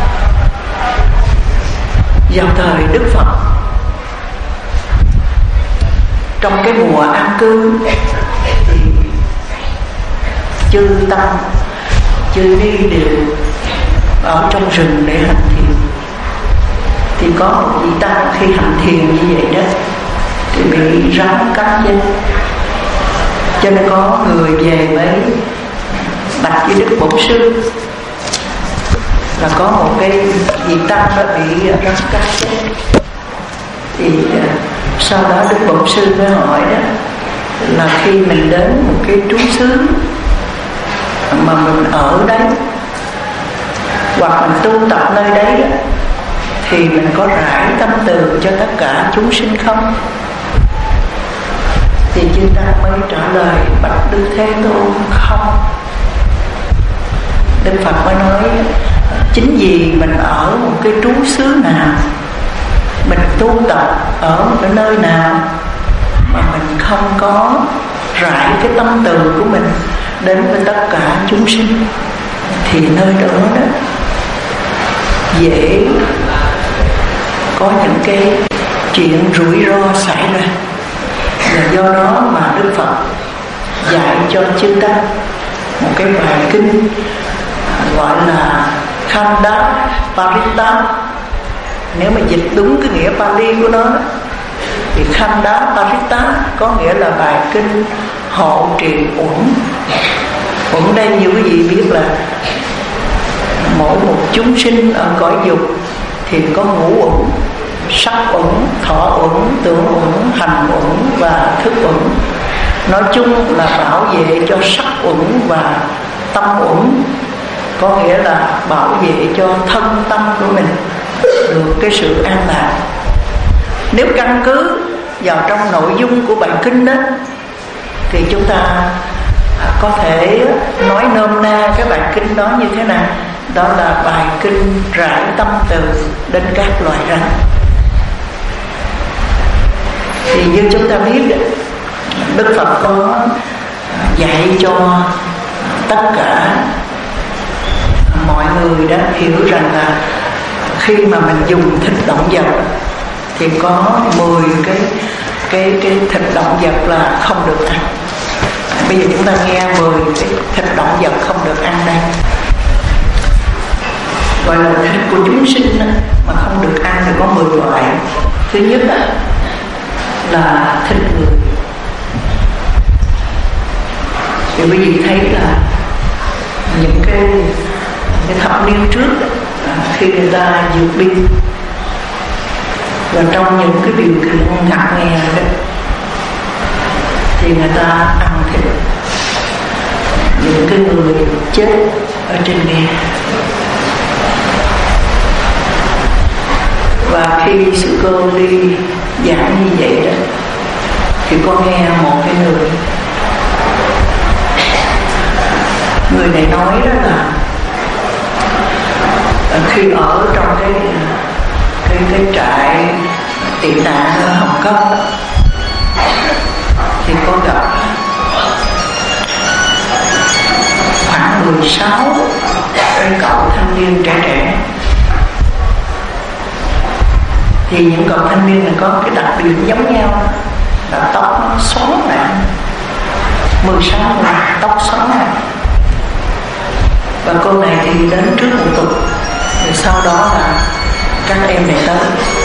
Vào thời Đức Phật, trong cái mùa an cư, thì chư tăng chư ni đều ở trong rừng để hành thiền. Thì có một vị tăng khi hành thiền như vậy đó thì bị rắn cắn chân, cho nên có người về mới bạch với Đức Bổn Sư là có một cái vị tăng đã bị rắn cắn chân. Thì sau đó Đức Bổn Sư mới hỏi đó là khi mình đến một cái trú xứ mà mình ở đấy hoặc mình tu tập nơi đấy đó, thì mình có rải tâm từ cho tất cả chúng sinh không? Thì chư tăng mới trả lời bạch Đức Thế Tôn không. Đức Phật mới nói chính vì mình ở một cái trú xứ nào, mình tu tập ở một cái nơi nào mà mình không có rải cái tâm từ của mình đến với tất cả chúng sinh, thì nơi đó đó dễ có những cái chuyện rủi ro xảy ra. Và do đó mà Đức Phật dạy cho chư tăng một cái bài kinh gọi là Khanda Parita. Nếu mà dịch đúng cái nghĩa Pali của nó thì Khanda Parita có nghĩa là bài kinh hộ trì uẩn. Uẩn đây như quý vị biết là mỗi một chúng sinh ở cõi dục thì có ngũ uẩn: sắc uẩn, thọ uẩn, tưởng uẩn, hành uẩn và thức uẩn. Nói chung là bảo vệ cho sắc uẩn và tâm uẩn, có nghĩa là bảo vệ cho thân tâm của mình được cái sự an lạc. Nếu căn cứ vào trong nội dung của bài kinh đó thì chúng ta có thể nói nôm na cái bài kinh đó như thế nào. Đó là bài kinh rải tâm từ đến các loài rắn. Thì như chúng ta biết, Đức Phật có dạy cho tất cả mọi người đã hiểu rằng là khi mà mình dùng thịt động vật thì có 10 cái thịt động vật là không được ăn. Bây giờ chúng ta nghe 10 cái thịt động vật không được ăn đây. Gọi là thịt của chúng sinh mà không được ăn thì có 10 loại. Thứ nhất là thịt người. Thì quý vị thấy là những cái thập niên trước khi người ta vượt biên và trong những cái điều kiện ngặt nghèo đó, thì người ta ăn thịt những cái người chết ở trên ghe. Và khi Sư Cô đi giảng như vậy đó thì có nghe một cái người này nói đó là khi ở trong cái trại tị nạn ở Hồng Kông 16 cái cậu thanh niên trẻ. Thì những cậu thanh niên này có cái đặc điểm giống nhau là tóc nó xoắn lại, 16 người tóc xoắn lại. Và cô này thì đến trước một tuần, rồi sau đó là các em này tới.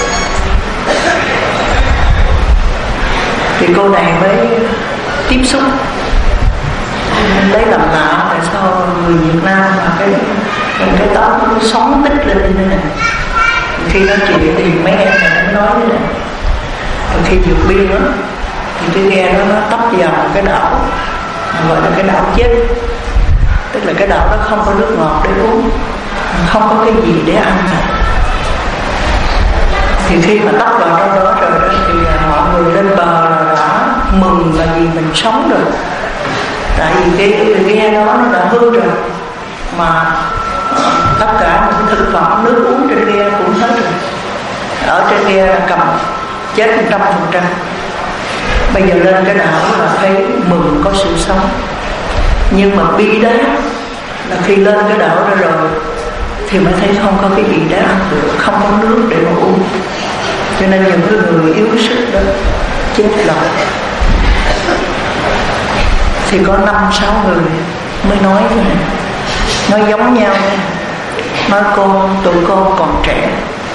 Thì cô này mới tiếp xúc, lấy làm lạ tại sao người Việt Nam mà cái tóc nó xoắn tích lên như thế này. Khi nói chuyện thì mấy em này mới nói như này. Rồi khi vượt biên đó, thì cái ghe đó nó tấp vào cái đảo gọi là cái đảo chết, tức là cái đảo đó không có nước ngọt để uống, không có cái gì để ăn. Thì khi mà tấp vào trong đó rồi đó, thì mọi người lên bờ là đã mừng là vì mình sống rồi. Tại vì cái ghe đó nó đã hư rồi, mà tất cả những thực phẩm nước uống trên ghe cũng hết rồi. Ở trên ghe là cầm chết 100%. Bây giờ lên cái đảo là thấy mừng có sự sống. Nhưng mà bi đấy là khi lên cái đảo đó rồi thì mới thấy không có cái gì để ăn được, không có nước để mà uống. Cho nên những người yếu sức đó chết lòng. Thì có 5-6 người mới nói thế này, nói giống nhau này. Nói tụi con còn trẻ.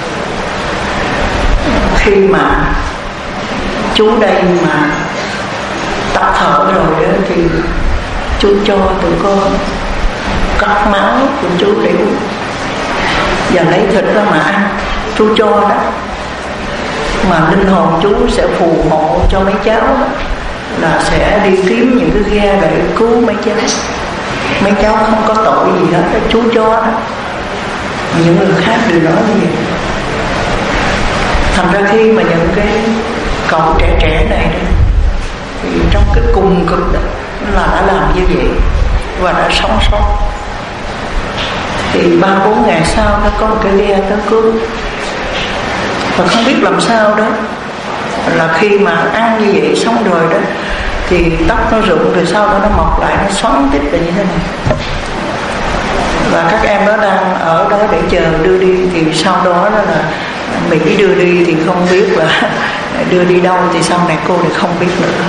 Khi mà chú đây mà tập thở rồi đó thì chú cho tụi con cắt máu của chú để uống và lấy thịt ra mà ăn. Chú cho đó, mà linh hồn chú sẽ phù hộ cho mấy cháu đó, là sẽ đi kiếm những cái ghe để cứu mấy cháu. Mấy cháu không có tội gì hết, chú cho đó. Những người khác đều nói như vậy. Thành ra khi mà những cái cậu trẻ này thì trong cái cùng cực đó là đã làm như vậy và đã sống sót. Thì 3-4 ngày sau nó có một cái ghe tới cứu. Và không biết làm sao đó, là khi mà ăn như vậy xong rồi đó thì tóc nó rụng, rồi sau đó nó mọc lại, nó xoắn tích là như thế này. Và các em đó đang ở đó để chờ đưa đi. Thì sau đó là Mỹ đưa đi thì không biết là đưa đi đâu, thì sau này cô thì không biết nữa.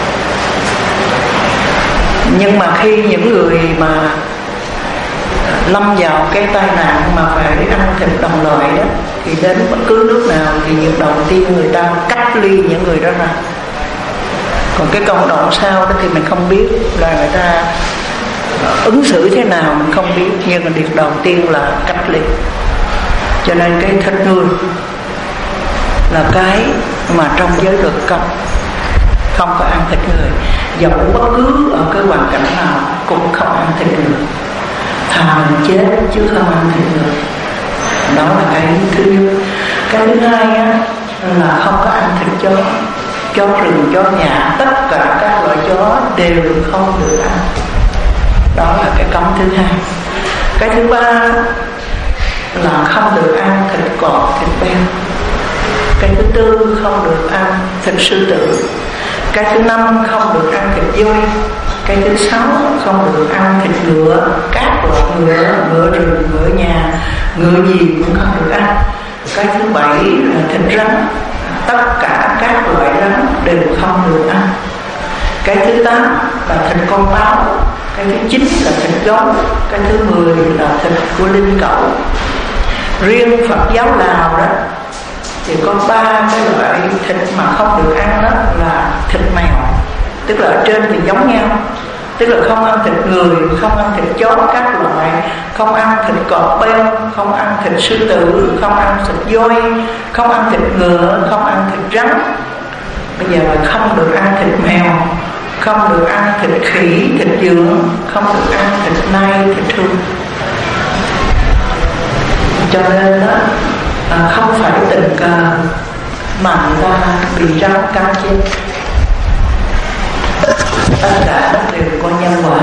Nhưng mà khi những người mà lâm vào cái tai nạn mà phải ăn thịt đồng loại đó, thì đến bất cứ nước nào thì việc đầu tiên người ta cách ly những người đó ra. Còn cái công đoạn sau đó thì mình không biết là người ta ứng xử thế nào, mình không biết. Nhưng mà việc đầu tiên là cách ly. Cho nên cái thịt người là cái mà trong giới luật cấm, không có ăn thịt người. Dẫu bất cứ ở cái hoàn cảnh nào cũng không ăn thịt người. Thà mình chết chứ không ăn thịt người. Đó là cái thứ nhất. Cái thứ hai á, là không có ăn thịt chó rừng, chó nhà. Tất cả các loại chó đều không được ăn. Đó là cái cấm thứ hai. Cái thứ ba là không được ăn thịt cọp, thịt beo. Cái thứ tư không được ăn thịt sư tử. Cái thứ năm không được ăn thịt voi. Cái thứ sáu không được ăn thịt ngựa, các loại ngựa, ngựa rừng, ngựa nhà, ngựa gì cũng không được ăn. Cái thứ bảy là thịt rắn, tất cả các loại rắn đều không được ăn. Cái thứ 8 là thịt con báo. Cái thứ 9 là thịt gấu. Cái thứ 10 là thịt của linh cẩu. Riêng Phật giáo Lào đó thì có 3 cái loại thịt mà không được ăn, đó là thịt mèo, tức là ở trên thì giống nhau, tức là không ăn thịt người, không ăn thịt chó các loại, không ăn thịt cọp beo, không ăn thịt sư tử, không ăn thịt voi, không ăn thịt ngựa, không ăn thịt rắn. Bây giờ là không được ăn thịt mèo, không được ăn thịt khỉ, thịt dượng, không được ăn thịt nai, thịt hươu. Cho nên đó không phải tình cờ mà người ta bị rắn cắn chết. Tất cả đều có nhân quả.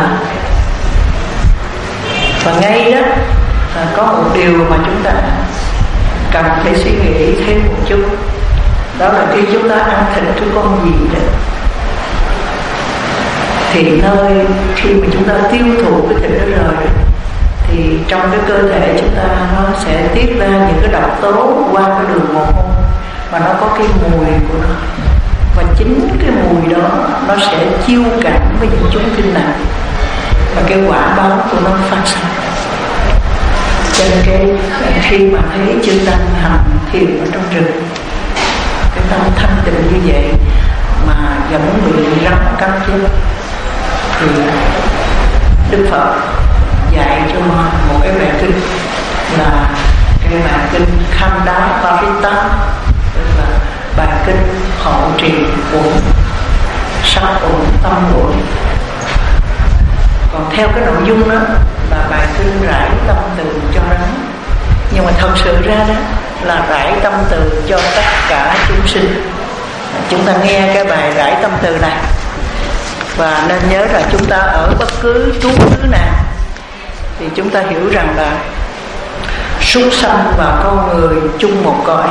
Và ngay đó có một điều mà chúng ta cần phải suy nghĩ thêm một chút. Đó là khi chúng ta ăn thịt cái con gì đó, thì nơi khi mà chúng ta tiêu thụ cái thịt đó rồi trong cái cơ thể chúng ta nó sẽ tiết ra những cái độc tố qua cái đường mồ hôi, và nó có cái mùi của nó, và chính cái mùi đó nó sẽ chiêu cảm với những chúng sinh này, và cái quả báo của nó phát sinh. Cho nên khi mà thấy chư tăng hành thiền ở trong rừng, cái tâm thanh tịnh như vậy mà vẫn bị rắn cắn chết, thì Đức Phật dạy cho một cái bài kinh là cái bài kinh Khanda Parita, tức là bài kinh hộ trì uẩn, sắc uẩn, tâm uẩn. Còn theo cái nội dung đó là bài kinh rải tâm từ cho rắn, nhưng mà thật sự ra đó là rải tâm từ cho tất cả chúng sinh. Chúng ta nghe cái bài rải tâm từ này, và nên nhớ là chúng ta ở bất cứ trú xứ nào thì chúng ta hiểu rằng là súc sanh và con người chung một cõi.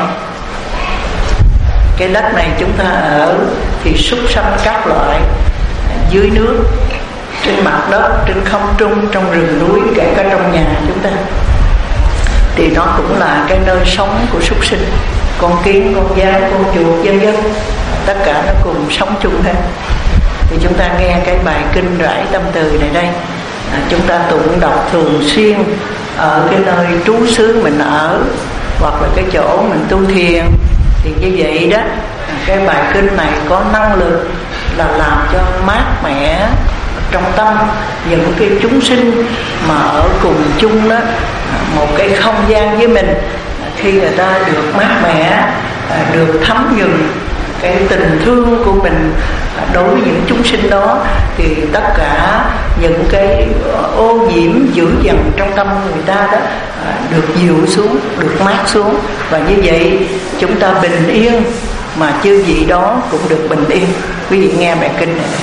Cái đất này chúng ta ở thì súc sanh các loại, dưới nước, trên mặt đất, trên không trung, trong rừng núi, kể cả trong nhà chúng ta, thì nó cũng là cái nơi sống của súc sinh. Con kiến, con dao, con chuột, vân vân, tất cả nó cùng sống chung hết. Thì chúng ta nghe cái bài kinh rải tâm từ này đây, chúng ta tụng đọc thường xuyên ở cái nơi trú xứ mình ở, hoặc là cái chỗ mình tu thiền, thì như vậy đó, cái bài kinh này có năng lực là làm cho mát mẻ trong tâm những cái chúng sinh mà ở cùng chung đó một cái không gian với mình. Khi người ta được mát mẻ, được thấm nhuần cái tình thương của mình đối với những chúng sinh đó, thì tất cả những cái ô nhiễm dữ dằn trong tâm người ta đó được dịu xuống, được mát xuống, và như vậy chúng ta bình yên, mà chư vị đó cũng được bình yên. Quý vị nghe bài kinh này.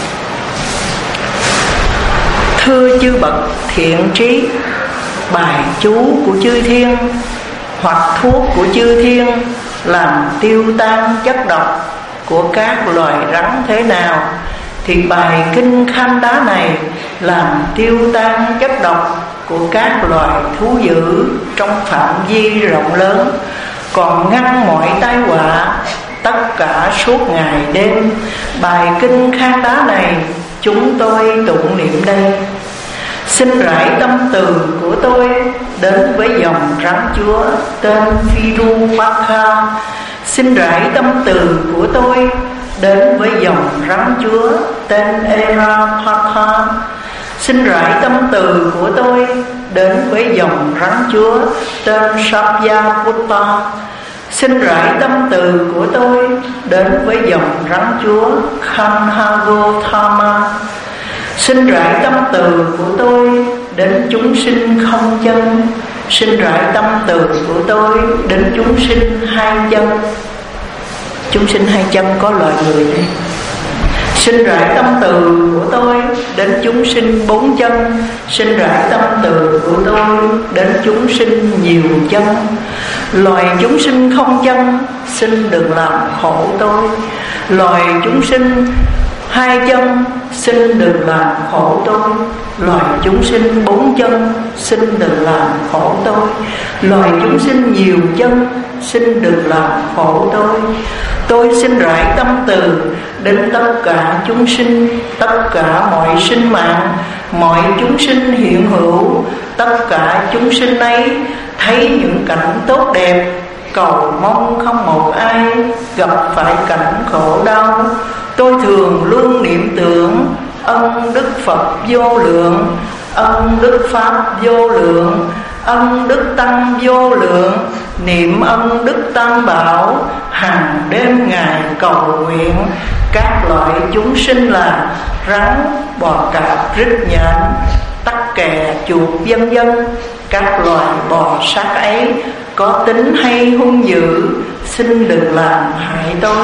Thưa chư bậc thiện trí, bài chú của chư thiên hoặc thuốc của chư thiên làm tiêu tan chất độc của các loài rắn thế nào, thì bài kinh Khanda này làm tiêu tan chất độc của các loài thú dữ trong phạm vi rộng lớn, còn ngăn mọi tai họa tất cả suốt ngày đêm. Bài kinh Khanda này chúng tôi tụng niệm đây. Xin rải tâm từ của tôi đến với dòng rắn chúa tên Virupakha. Xin rải tâm từ của tôi đến với dòng rắn chúa tên Erapakha. Xin rải tâm từ của tôi đến với dòng rắn chúa tên Savyaputta. Xin rải tâm từ của tôi đến với dòng rắn chúa Kanhagothama. Xin rải tâm từ của tôi đến chúng sinh không chân. Xin rải tâm từ của tôi đến chúng sinh hai chân. Chúng sinh hai chân có loài người đây. Xin rải tâm từ của tôi đến chúng sinh bốn chân. Xin rải tâm từ của tôi đến chúng sinh nhiều chân. Loài chúng sinh không chân xin đừng làm khổ tôi. Loài chúng sinh hai chân xin đừng làm khổ tôi. Loài chúng sinh bốn chân xin đừng làm khổ tôi. Loài chúng sinh nhiều chân xin đừng làm khổ tôi. Tôi xin rải tâm từ đến tất cả chúng sinh, tất cả mọi sinh mạng, mọi chúng sinh hiện hữu. Tất cả chúng sinh ấy thấy những cảnh tốt đẹp, cầu mong không một ai gặp phải cảnh khổ đau. Tôi thường luôn niệm tưởng ân đức Phật vô lượng, ân đức Pháp vô lượng, ân đức Tăng vô lượng. Niệm ân đức Tam Bảo hàng đêm ngày cầu nguyện. Các loại chúng sinh là rắn, bò cạp, rít nhện, tắc kè, chuột vân vân. Các loài bò sát ấy có tính hay hung dữ, xin đừng làm hại tôi.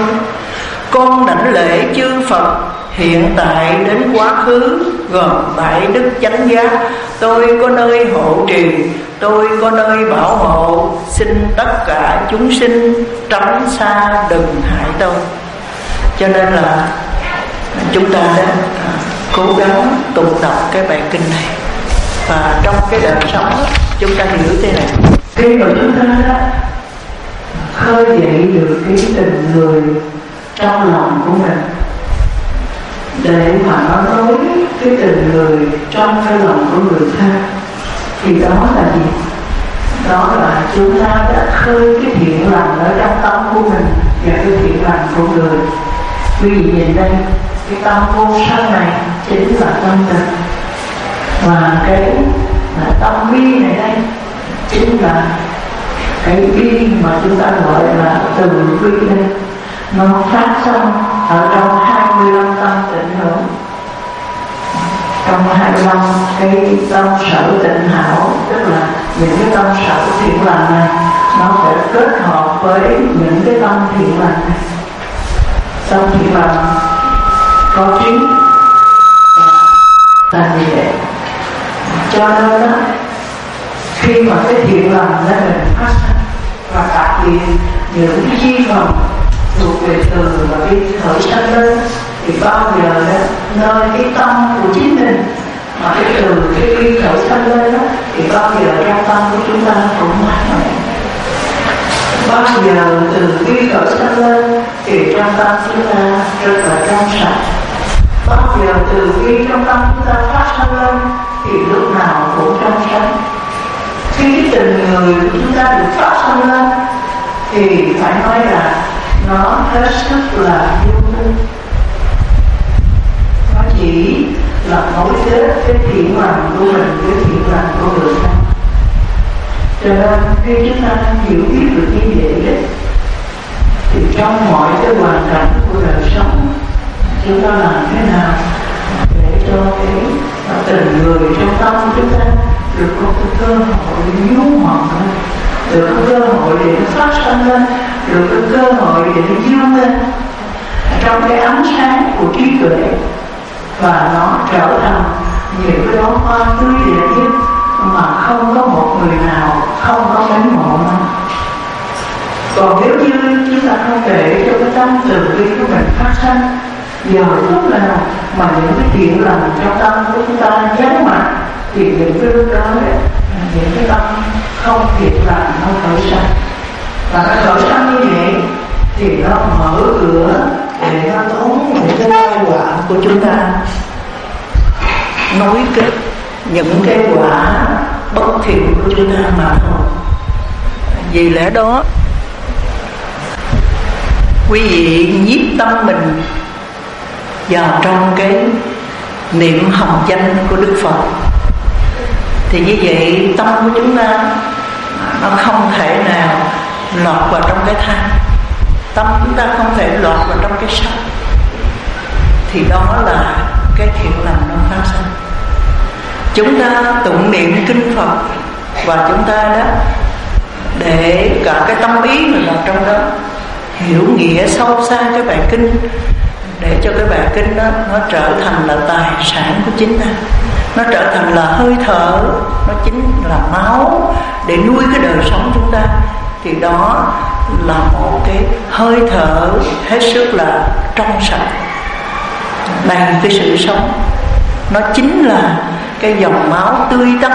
Con đảnh lễ chư Phật hiện tại đến quá khứ, gồm 7 đức chánh giác. Tôi có nơi hộ trì, tôi có nơi bảo hộ. Xin tất cả chúng sinh tránh xa đừng hại tôi. Cho nên là chúng ta cố gắng tụng đọc cái bài kinh này, và trong cái đời sống Chúng ta hiểu thế này, khi mà chúng ta đó khơi dậy được cái tình người trong lòng của mình, để mà nó nối cái tình người trong cái lòng của người ta, thì đó là gì? Đó là chúng ta đã khơi cái thiện lành ở trong tâm của mình và cái thiện lành của người. Quý vị nhìn đây, cái tâm vô sân này chính là tâm tình, và cái tâm bi này đây chính là cái bi mà chúng ta gọi là từ bi đây. Nó phát sinh ở trong 25 tâm tịnh hữu, trong 25 cái tâm sở tịnh hảo, tức là những cái tâm sở thiện lành này nó sẽ kết hợp với những cái tâm thiện lành này. Tâm thiện lành có trí là gì vậy? Cho nên đó, khi mà cái thiện lành nó mình phát sinh, và đặc biệt những cái chi phần thuộc về từ và cái khởi sanh lên, thì bao giờ đó, nơi cái tâm của chính mình mà cái từ cái bi khởi sanh lên đó, thì bao giờ trong tâm của chúng ta cũng mát mẻ. Bao giờ từ bi khởi sanh lên thì trong tâm chúng ta rất là trong sạch. Bao giờ từ bi trong tâm chúng ta phát sanh lên thì lúc nào cũng trong sạch. Khi cái tình người của chúng ta được phát sanh lên thì phải nói là nó hết sức là vô tư. Nó chỉ là nối kết cái thiện lành của mình với thiện lành của người ta. Cho nên khi chúng ta hiểu biết được như vậy đấy, thì trong mọi cái hoàn cảnh của đời sống, chúng ta làm thế nào để cho cái tình người trong tâm của chúng ta được có cái cơ hội để nhu mầm lên, được có cơ hội để nó phát sinh lên, được có cơ hội để nó dương lên trong cái ánh sáng của trí tuệ, và nó trở thành những cái đóa hoa tươi đẹp nhất mà không có một người nào không có mến mộ nó. Còn nếu như chúng ta không để cho cái tâm từ bi của mình phát sinh, giờ lúc nào mà những cái thiện lành trong tâm của chúng ta nhấn mạnh, thì những cái lúc đó những cái tâm không thiện lành nó khởi sanh, và nó khởi sanh như vậy thì nó mở cửa để nó tốn những cái tai họa của chúng ta, nối kết những cái quả bất thiện của chúng ta mà thôi. Vì lẽ đó quý vị nhiếp tâm mình vào trong cái niệm hồng danh của Đức Phật, thì như vậy tâm của chúng ta nó không thể nào lọt vào trong cái tham, tâm chúng ta không thể lọt vào trong cái sân, thì đó là cái thiện lành nó phát sinh. Chúng ta tụng niệm kinh Phật và chúng ta đó để cả cái tâm ý mình vào trong đó, hiểu nghĩa sâu xa cái bài kinh, để cho cái bài kinh đó nó trở thành là tài sản của chính ta, nó trở thành là hơi thở, nó chính là máu để nuôi cái đời sống chúng ta. Thì đó là một cái hơi thở hết sức là trong sạch, đầy cái sự sống. Nó chính là cái dòng máu tươi tắn,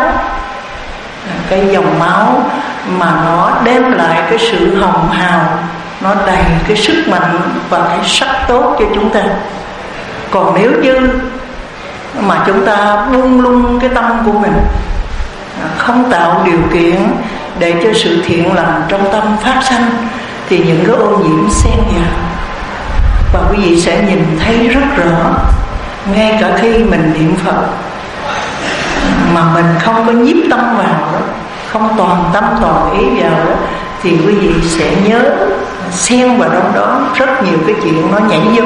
cái dòng máu mà nó đem lại cái sự hồng hào, nó đầy cái sức mạnh và cái sắc tốt cho chúng ta. Còn nếu như mà chúng ta buông lung cái tâm của mình, không tạo điều kiện để cho sự thiện lành trong tâm phát sinh, thì những cái ô nhiễm xen vào, và quý vị sẽ nhìn thấy rất rõ. Ngay cả khi mình niệm Phật mà mình không có nhiếp tâm vào đó, không toàn tâm toàn ý vào đó, thì quý vị sẽ nhớ xen vào trong đó rất nhiều cái chuyện nó nhảy vô.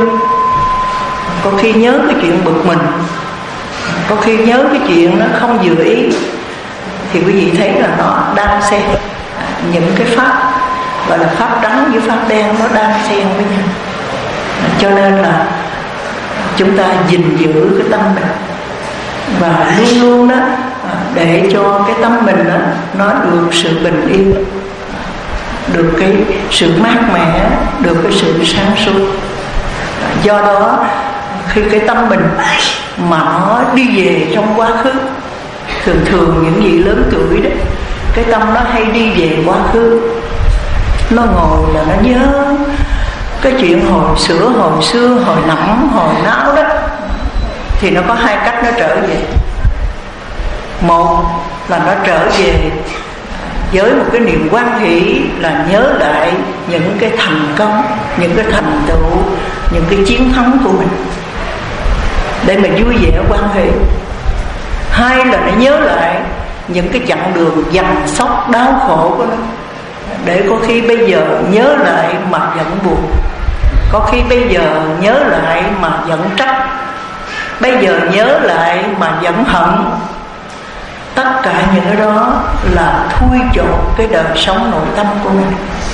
Có khi nhớ cái chuyện bực mình, có khi nhớ cái chuyện nó không vừa ý, thì quý vị thấy là nó đang xen. Những cái pháp gọi là pháp trắng với pháp đen nó đang xen với nhau. Cho nên là chúng ta gìn giữ cái tâm mình, và luôn luôn đó để cho cái tâm mình đó nó được sự bình yên, được cái sự mát mẻ, được cái sự sáng suốt. Do đó khi cái tâm mình mà nó đi về trong quá khứ, thường thường những vị lớn tuổi đó cái tâm nó hay đi về quá khứ. Nó ngồi là nó nhớ cái chuyện hồi xưa, hồi nẫm, hồi náo đó. Thì nó có hai cách nó trở về. Một là nó trở về với một cái niềm hoan hỷ, là nhớ lại những cái thành công, những cái thành tựu, những cái chiến thắng của mình, để mình vui vẻ hoan hỷ. Hai là nó nhớ lại những cái chặng đường dằn xóc đau khổ của nó, để có khi bây giờ nhớ lại mà giận buồn, có khi bây giờ nhớ lại mà giận trách, bây giờ nhớ lại mà giận hận. Tất cả những cái đó là thui chột cái đời sống nội tâm của mình.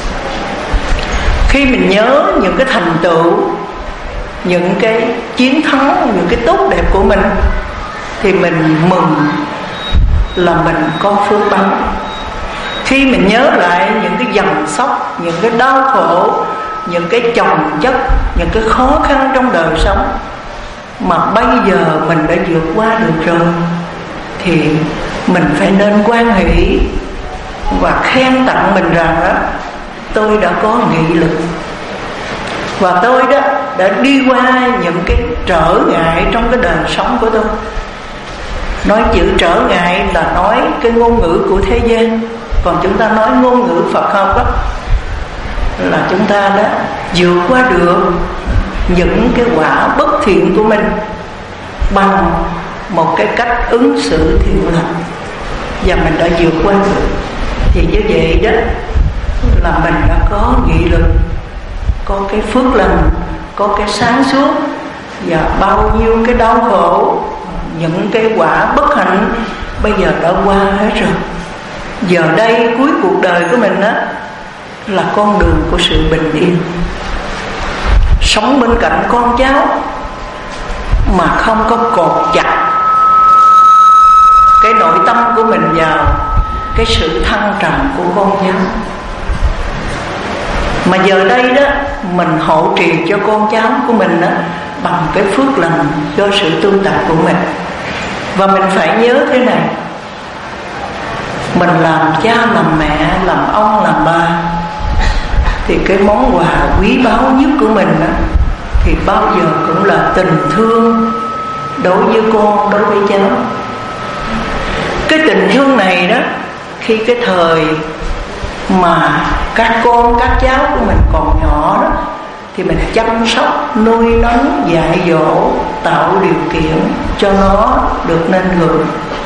Khi mình nhớ những cái thành tựu, những cái chiến thắng, những cái tốt đẹp của mình, thì mình mừng là mình có phước báo. Khi mình nhớ lại những cái dằn xóc, những cái đau khổ, những cái chồng chất, những cái khó khăn trong đời sống mà bây giờ mình đã vượt qua được rồi, thì mình phải nên hoan hỷ và khen tặng mình rằng đó, tôi đã có nghị lực, và tôi đó đã đi qua những cái trở ngại trong cái đời sống của tôi. Nói chữ trở ngại là nói cái ngôn ngữ của thế gian, còn chúng ta nói ngôn ngữ Phật học đó, là chúng ta đã vượt qua được những cái quả bất thiện của mình bằng một cái cách ứng xử thiện lành, và mình đã vượt qua được. Thì như vậy đó là mình đã có nghị lực, có cái phước lành, có cái sáng suốt, và bao nhiêu cái đau khổ, những cái quả bất hạnh bây giờ đã qua hết rồi. Giờ đây cuối cuộc đời của mình á là con đường của sự bình yên, sống bên cạnh con cháu mà không có cột chặt cái nội tâm của mình vào cái sự thăng trầm của con cháu. Mà giờ đây đó mình hộ trì cho con cháu của mình đó bằng cái phước lành do sự tu tập của mình. Và mình phải nhớ thế này: mình làm cha, làm mẹ, làm ông, làm ba, thì cái món quà quý báu nhất của mình đó, thì bao giờ cũng là tình thương đối với con, đối với cháu. Cái tình thương này đó, khi cái thời mà các con, các cháu của mình còn nhỏ đó, thì mình chăm sóc, nuôi nấng, dạy dỗ, tạo điều kiện cho nó được nên người.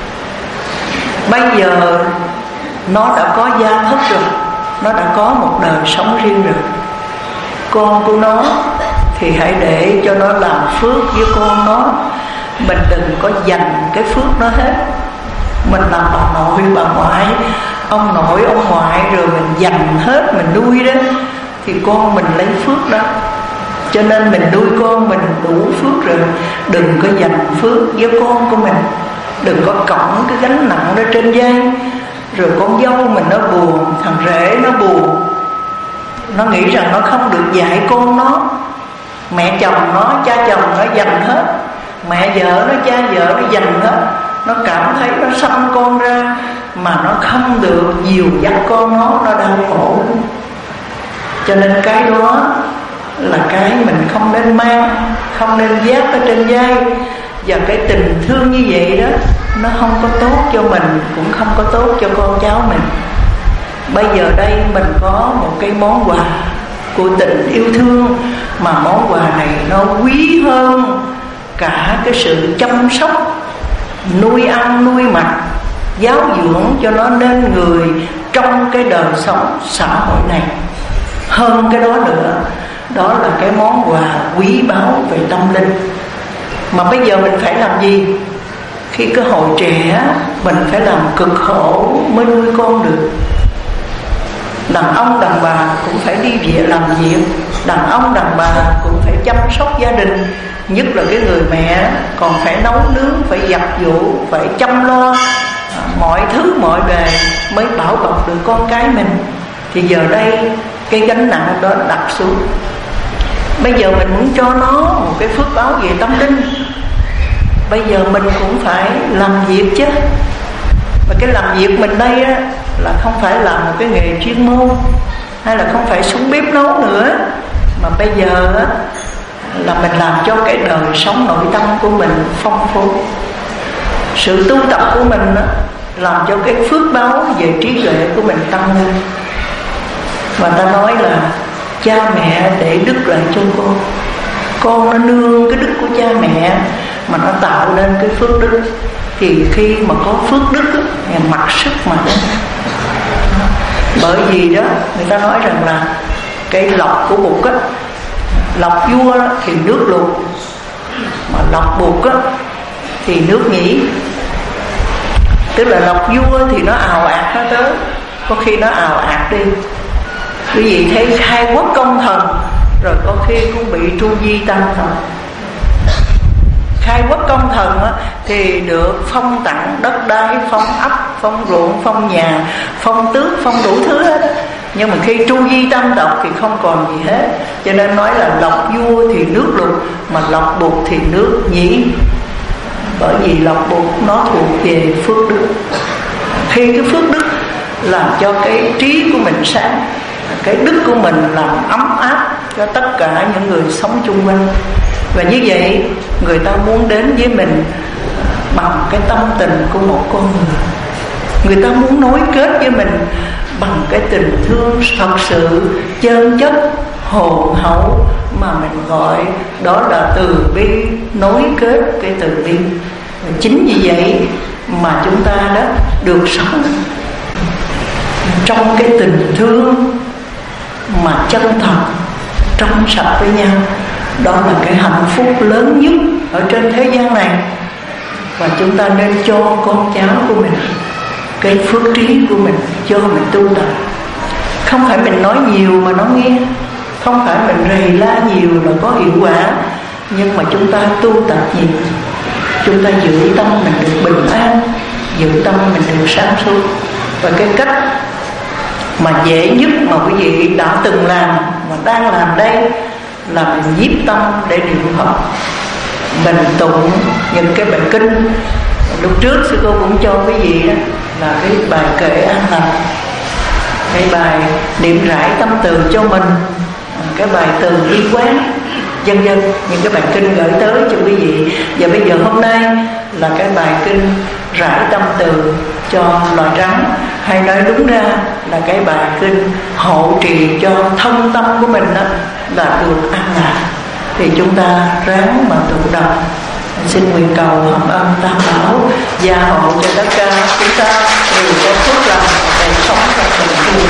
Bây giờ nó đã có gia thất rồi, nó đã có một đời sống riêng rồi. Con của nó thì hãy để cho nó làm phước với con nó. Mình đừng có dành cái phước nó hết. Mình làm bà nội, bà ngoại, ông nội, ông ngoại, rồi mình dành hết, mình nuôi đó, thì con mình lấy phước đó. Cho nên mình nuôi con mình đủ phước rồi, đừng có dành phước với con của mình. Đừng có cõng cái gánh nặng đó trên vai. Rồi con dâu mình nó buồn, thằng rể nó buồn, nó nghĩ rằng nó không được dạy con nó. Mẹ chồng nó, cha chồng nó dành hết, mẹ vợ nó, cha vợ nó dành hết. Nó cảm thấy nó sanh con ra mà nó không được dìu dắt con nó đau khổ. Cho nên cái đó là cái mình không nên mang, không nên vác ở trên vai. Và cái tình thương như vậy đó, nó không có tốt cho mình, cũng không có tốt cho con cháu mình. Bây giờ đây mình có một cái món quà của tình yêu thương, mà món quà này nó quý hơn cả cái sự chăm sóc, nuôi ăn, nuôi mặc, giáo dưỡng cho nó nên người trong cái đời sống xã hội này. Hơn cái đó nữa, đó là cái món quà quý báu về tâm linh. Mà bây giờ mình phải làm gì? Khi cái hồi trẻ mình phải làm cực khổ mới nuôi con được. Đàn ông đàn bà cũng phải đi về làm việc, đàn ông đàn bà cũng phải chăm sóc gia đình. Nhất là cái người mẹ còn phải nấu nướng, phải giặt giũ, phải chăm lo mọi thứ mọi bề mới bảo bọc được con cái mình. Thì giờ đây cái gánh nặng đó đặt xuống. Bây giờ mình muốn cho nó một cái phước báo về tâm linh, bây giờ mình cũng phải làm việc chứ. Và cái làm việc mình đây á, là không phải làm một cái nghề chuyên môn, hay là không phải xuống bếp nấu nữa, mà bây giờ á, là mình làm cho cái đời sống nội tâm của mình phong phú. Sự tu tập của mình á, làm cho cái phước báo về trí tuệ của mình tăng lên. Và ta nói là cha mẹ để đức lại cho con nó nương cái đức của cha mẹ mà nó tạo nên cái phước đức. Thì khi mà có phước đức á, mặc sức mà. Bởi vì đó người ta nói rằng là cái lọc của bụt á, lọc vua á, thì nước lụt, mà lọc bụt á, thì nước nhỉ. Tức là lọc vua thì nó ào ạt nó tới, có khi nó ào ạt đi. Quý vị thấy khai quốc công thần rồi có khi cũng bị tru di tam thần. Khai quốc công thần á, thì được phong tặng đất đai, phong ấp, phong ruộng, phong nhà, phong tước, phong đủ thứ hết. Nhưng mà khi tru di tam tộc thì không còn gì hết. Cho nên nói là lọc vua thì nước lụt, mà lọc bụt thì nước nhỉ. Bởi vì lọc bụt nó thuộc về phước đức. Khi cái phước đức làm cho cái trí của mình sáng, cái đức của mình làm ấm áp cho tất cả những người sống chung quanh. Và như vậy người ta muốn đến với mình bằng cái tâm tình của một con người. Người ta muốn nối kết với mình bằng cái tình thương thật sự chân chất, hồn hậu mà mình gọi đó là từ bi, nối kết cái từ bi. Chính vì vậy mà chúng ta đó được sống trong cái tình thương mà chân thật, trong sạch với nhau. Đó là cái hạnh phúc lớn nhất ở trên thế gian này. Và chúng ta nên cho con cháu của mình cái phước trí của mình, cho mình tu tập. Không phải mình nói nhiều mà nó nghe, không phải mình rầy la nhiều là có hiệu quả. Nhưng mà chúng ta tu tập nhiều, chúng ta giữ tâm mình được bình an, giữ tâm mình được sáng suốt. Và cái cách mà dễ nhất mà quý vị đã từng làm và đang làm đây là mình nhiếp tâm để niệm Phật. Mình tụng những cái bài kinh. Lúc trước sư cô cũng cho quý vị đó là cái bài kệ an lành, cái bài niệm rải tâm từ cho mình, cái bài từ bi quán, vân vân, những cái bài kinh gửi tới cho quý vị. Và bây giờ hôm nay là cái bài kinh rải tâm từ cho loài rắn, hay nói đúng ra là cái bài kinh hộ trì cho thân tâm của mình đó là được an lạc. Thì chúng ta ráng mà tụng đọc. Xin nguyện cầu hồng ân tam bảo gia hộ cho tất cả chúng ta đều có phước lành để sống trong tình thương.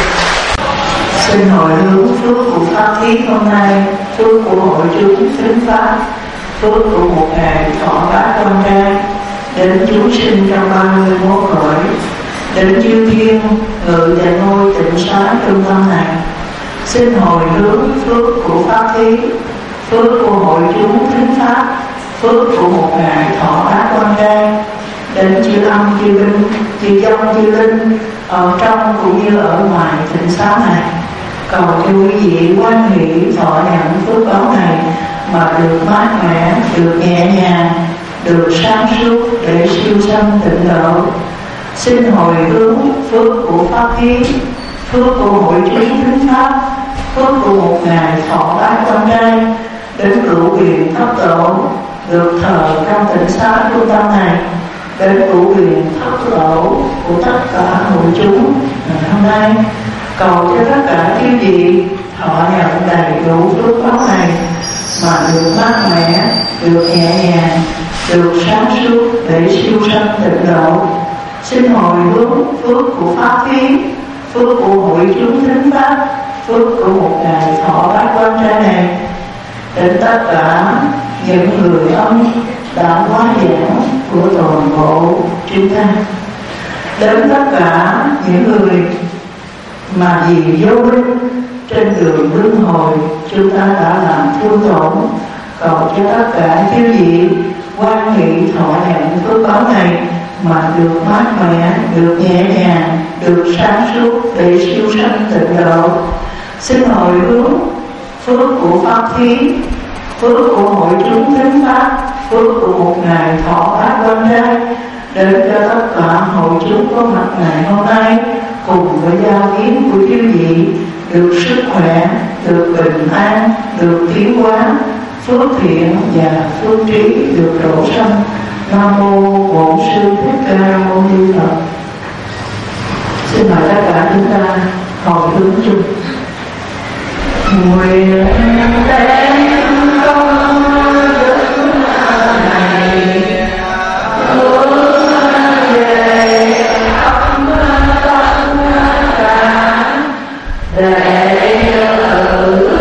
Xin hồi hướng phước của pháp thí hôm nay, phước của hội chúng thính pháp, phước của một ngày thọ bát con trai, đến chúng sinh trong 31 cõi, đến chư thiên ngự và ngôi tịnh xá trung tâm này. Xin hồi hướng phước của pháp thí, phước của hội chúng thính pháp, phước của một ngày thọ bát con trai, đến chư âm chư linh, chư dông chư linh ở trong cũng như ở ngoài tịnh xá này. Cầu cho quý vị quan hỷ thọ nhận phước báo này mà được mát mẻ, được nhẹ nhàng, được sáng suốt để siêu sanh tịnh độ. Xin hồi hướng phước của pháp thí, phước của hội chúng thính pháp, phước của một ngày thọ bát con trai, đến cửu quyền thất tổ được thờ trong tịnh xá trung tâm này, đến cửu quyền thất tổ của tất cả hội chúng ngày hôm nay. Cầu cho tất cả quý vị thọ nhận đầy đủ phước báo này mà được mát mẻ, được nhẹ nhàng, được sáng suốt để siêu sanh tịnh độ. Xin hồi hướng phước của pháp thí, phước của hội chúng thính pháp, phước của một ngày thọ bát quan trai này, đến tất cả những người ông đã hóa giảng của toàn bộ chúng ta, đến tất cả những người mà vì vô minh trên đường luân hồi chúng ta đã làm thương tổn. Cầu cho tất cả chư vị quan hỷ thọ nhận phước báo này mà được mát mẻ, được nhẹ nhàng, được sáng suốt để siêu sanh tịnh độ. Xin hồi hướng phước của pháp thí, phước của hội chúng thính pháp, phước của một ngày thọ bát quan trai, đến cho tất cả hội chúng có mặt ngày hôm nay cùng với giao hiến của chư vị được sức khỏe, được bình an, được tiến hóa, phước thiện và phước trí được độ sanh. Nam mô Bổn Sư Thích Ca Mâu Ni Phật. Xin mời tất cả chúng ta hồi hướng chung. Nguyện đem công đức này hướng về âm tất cả đệ tử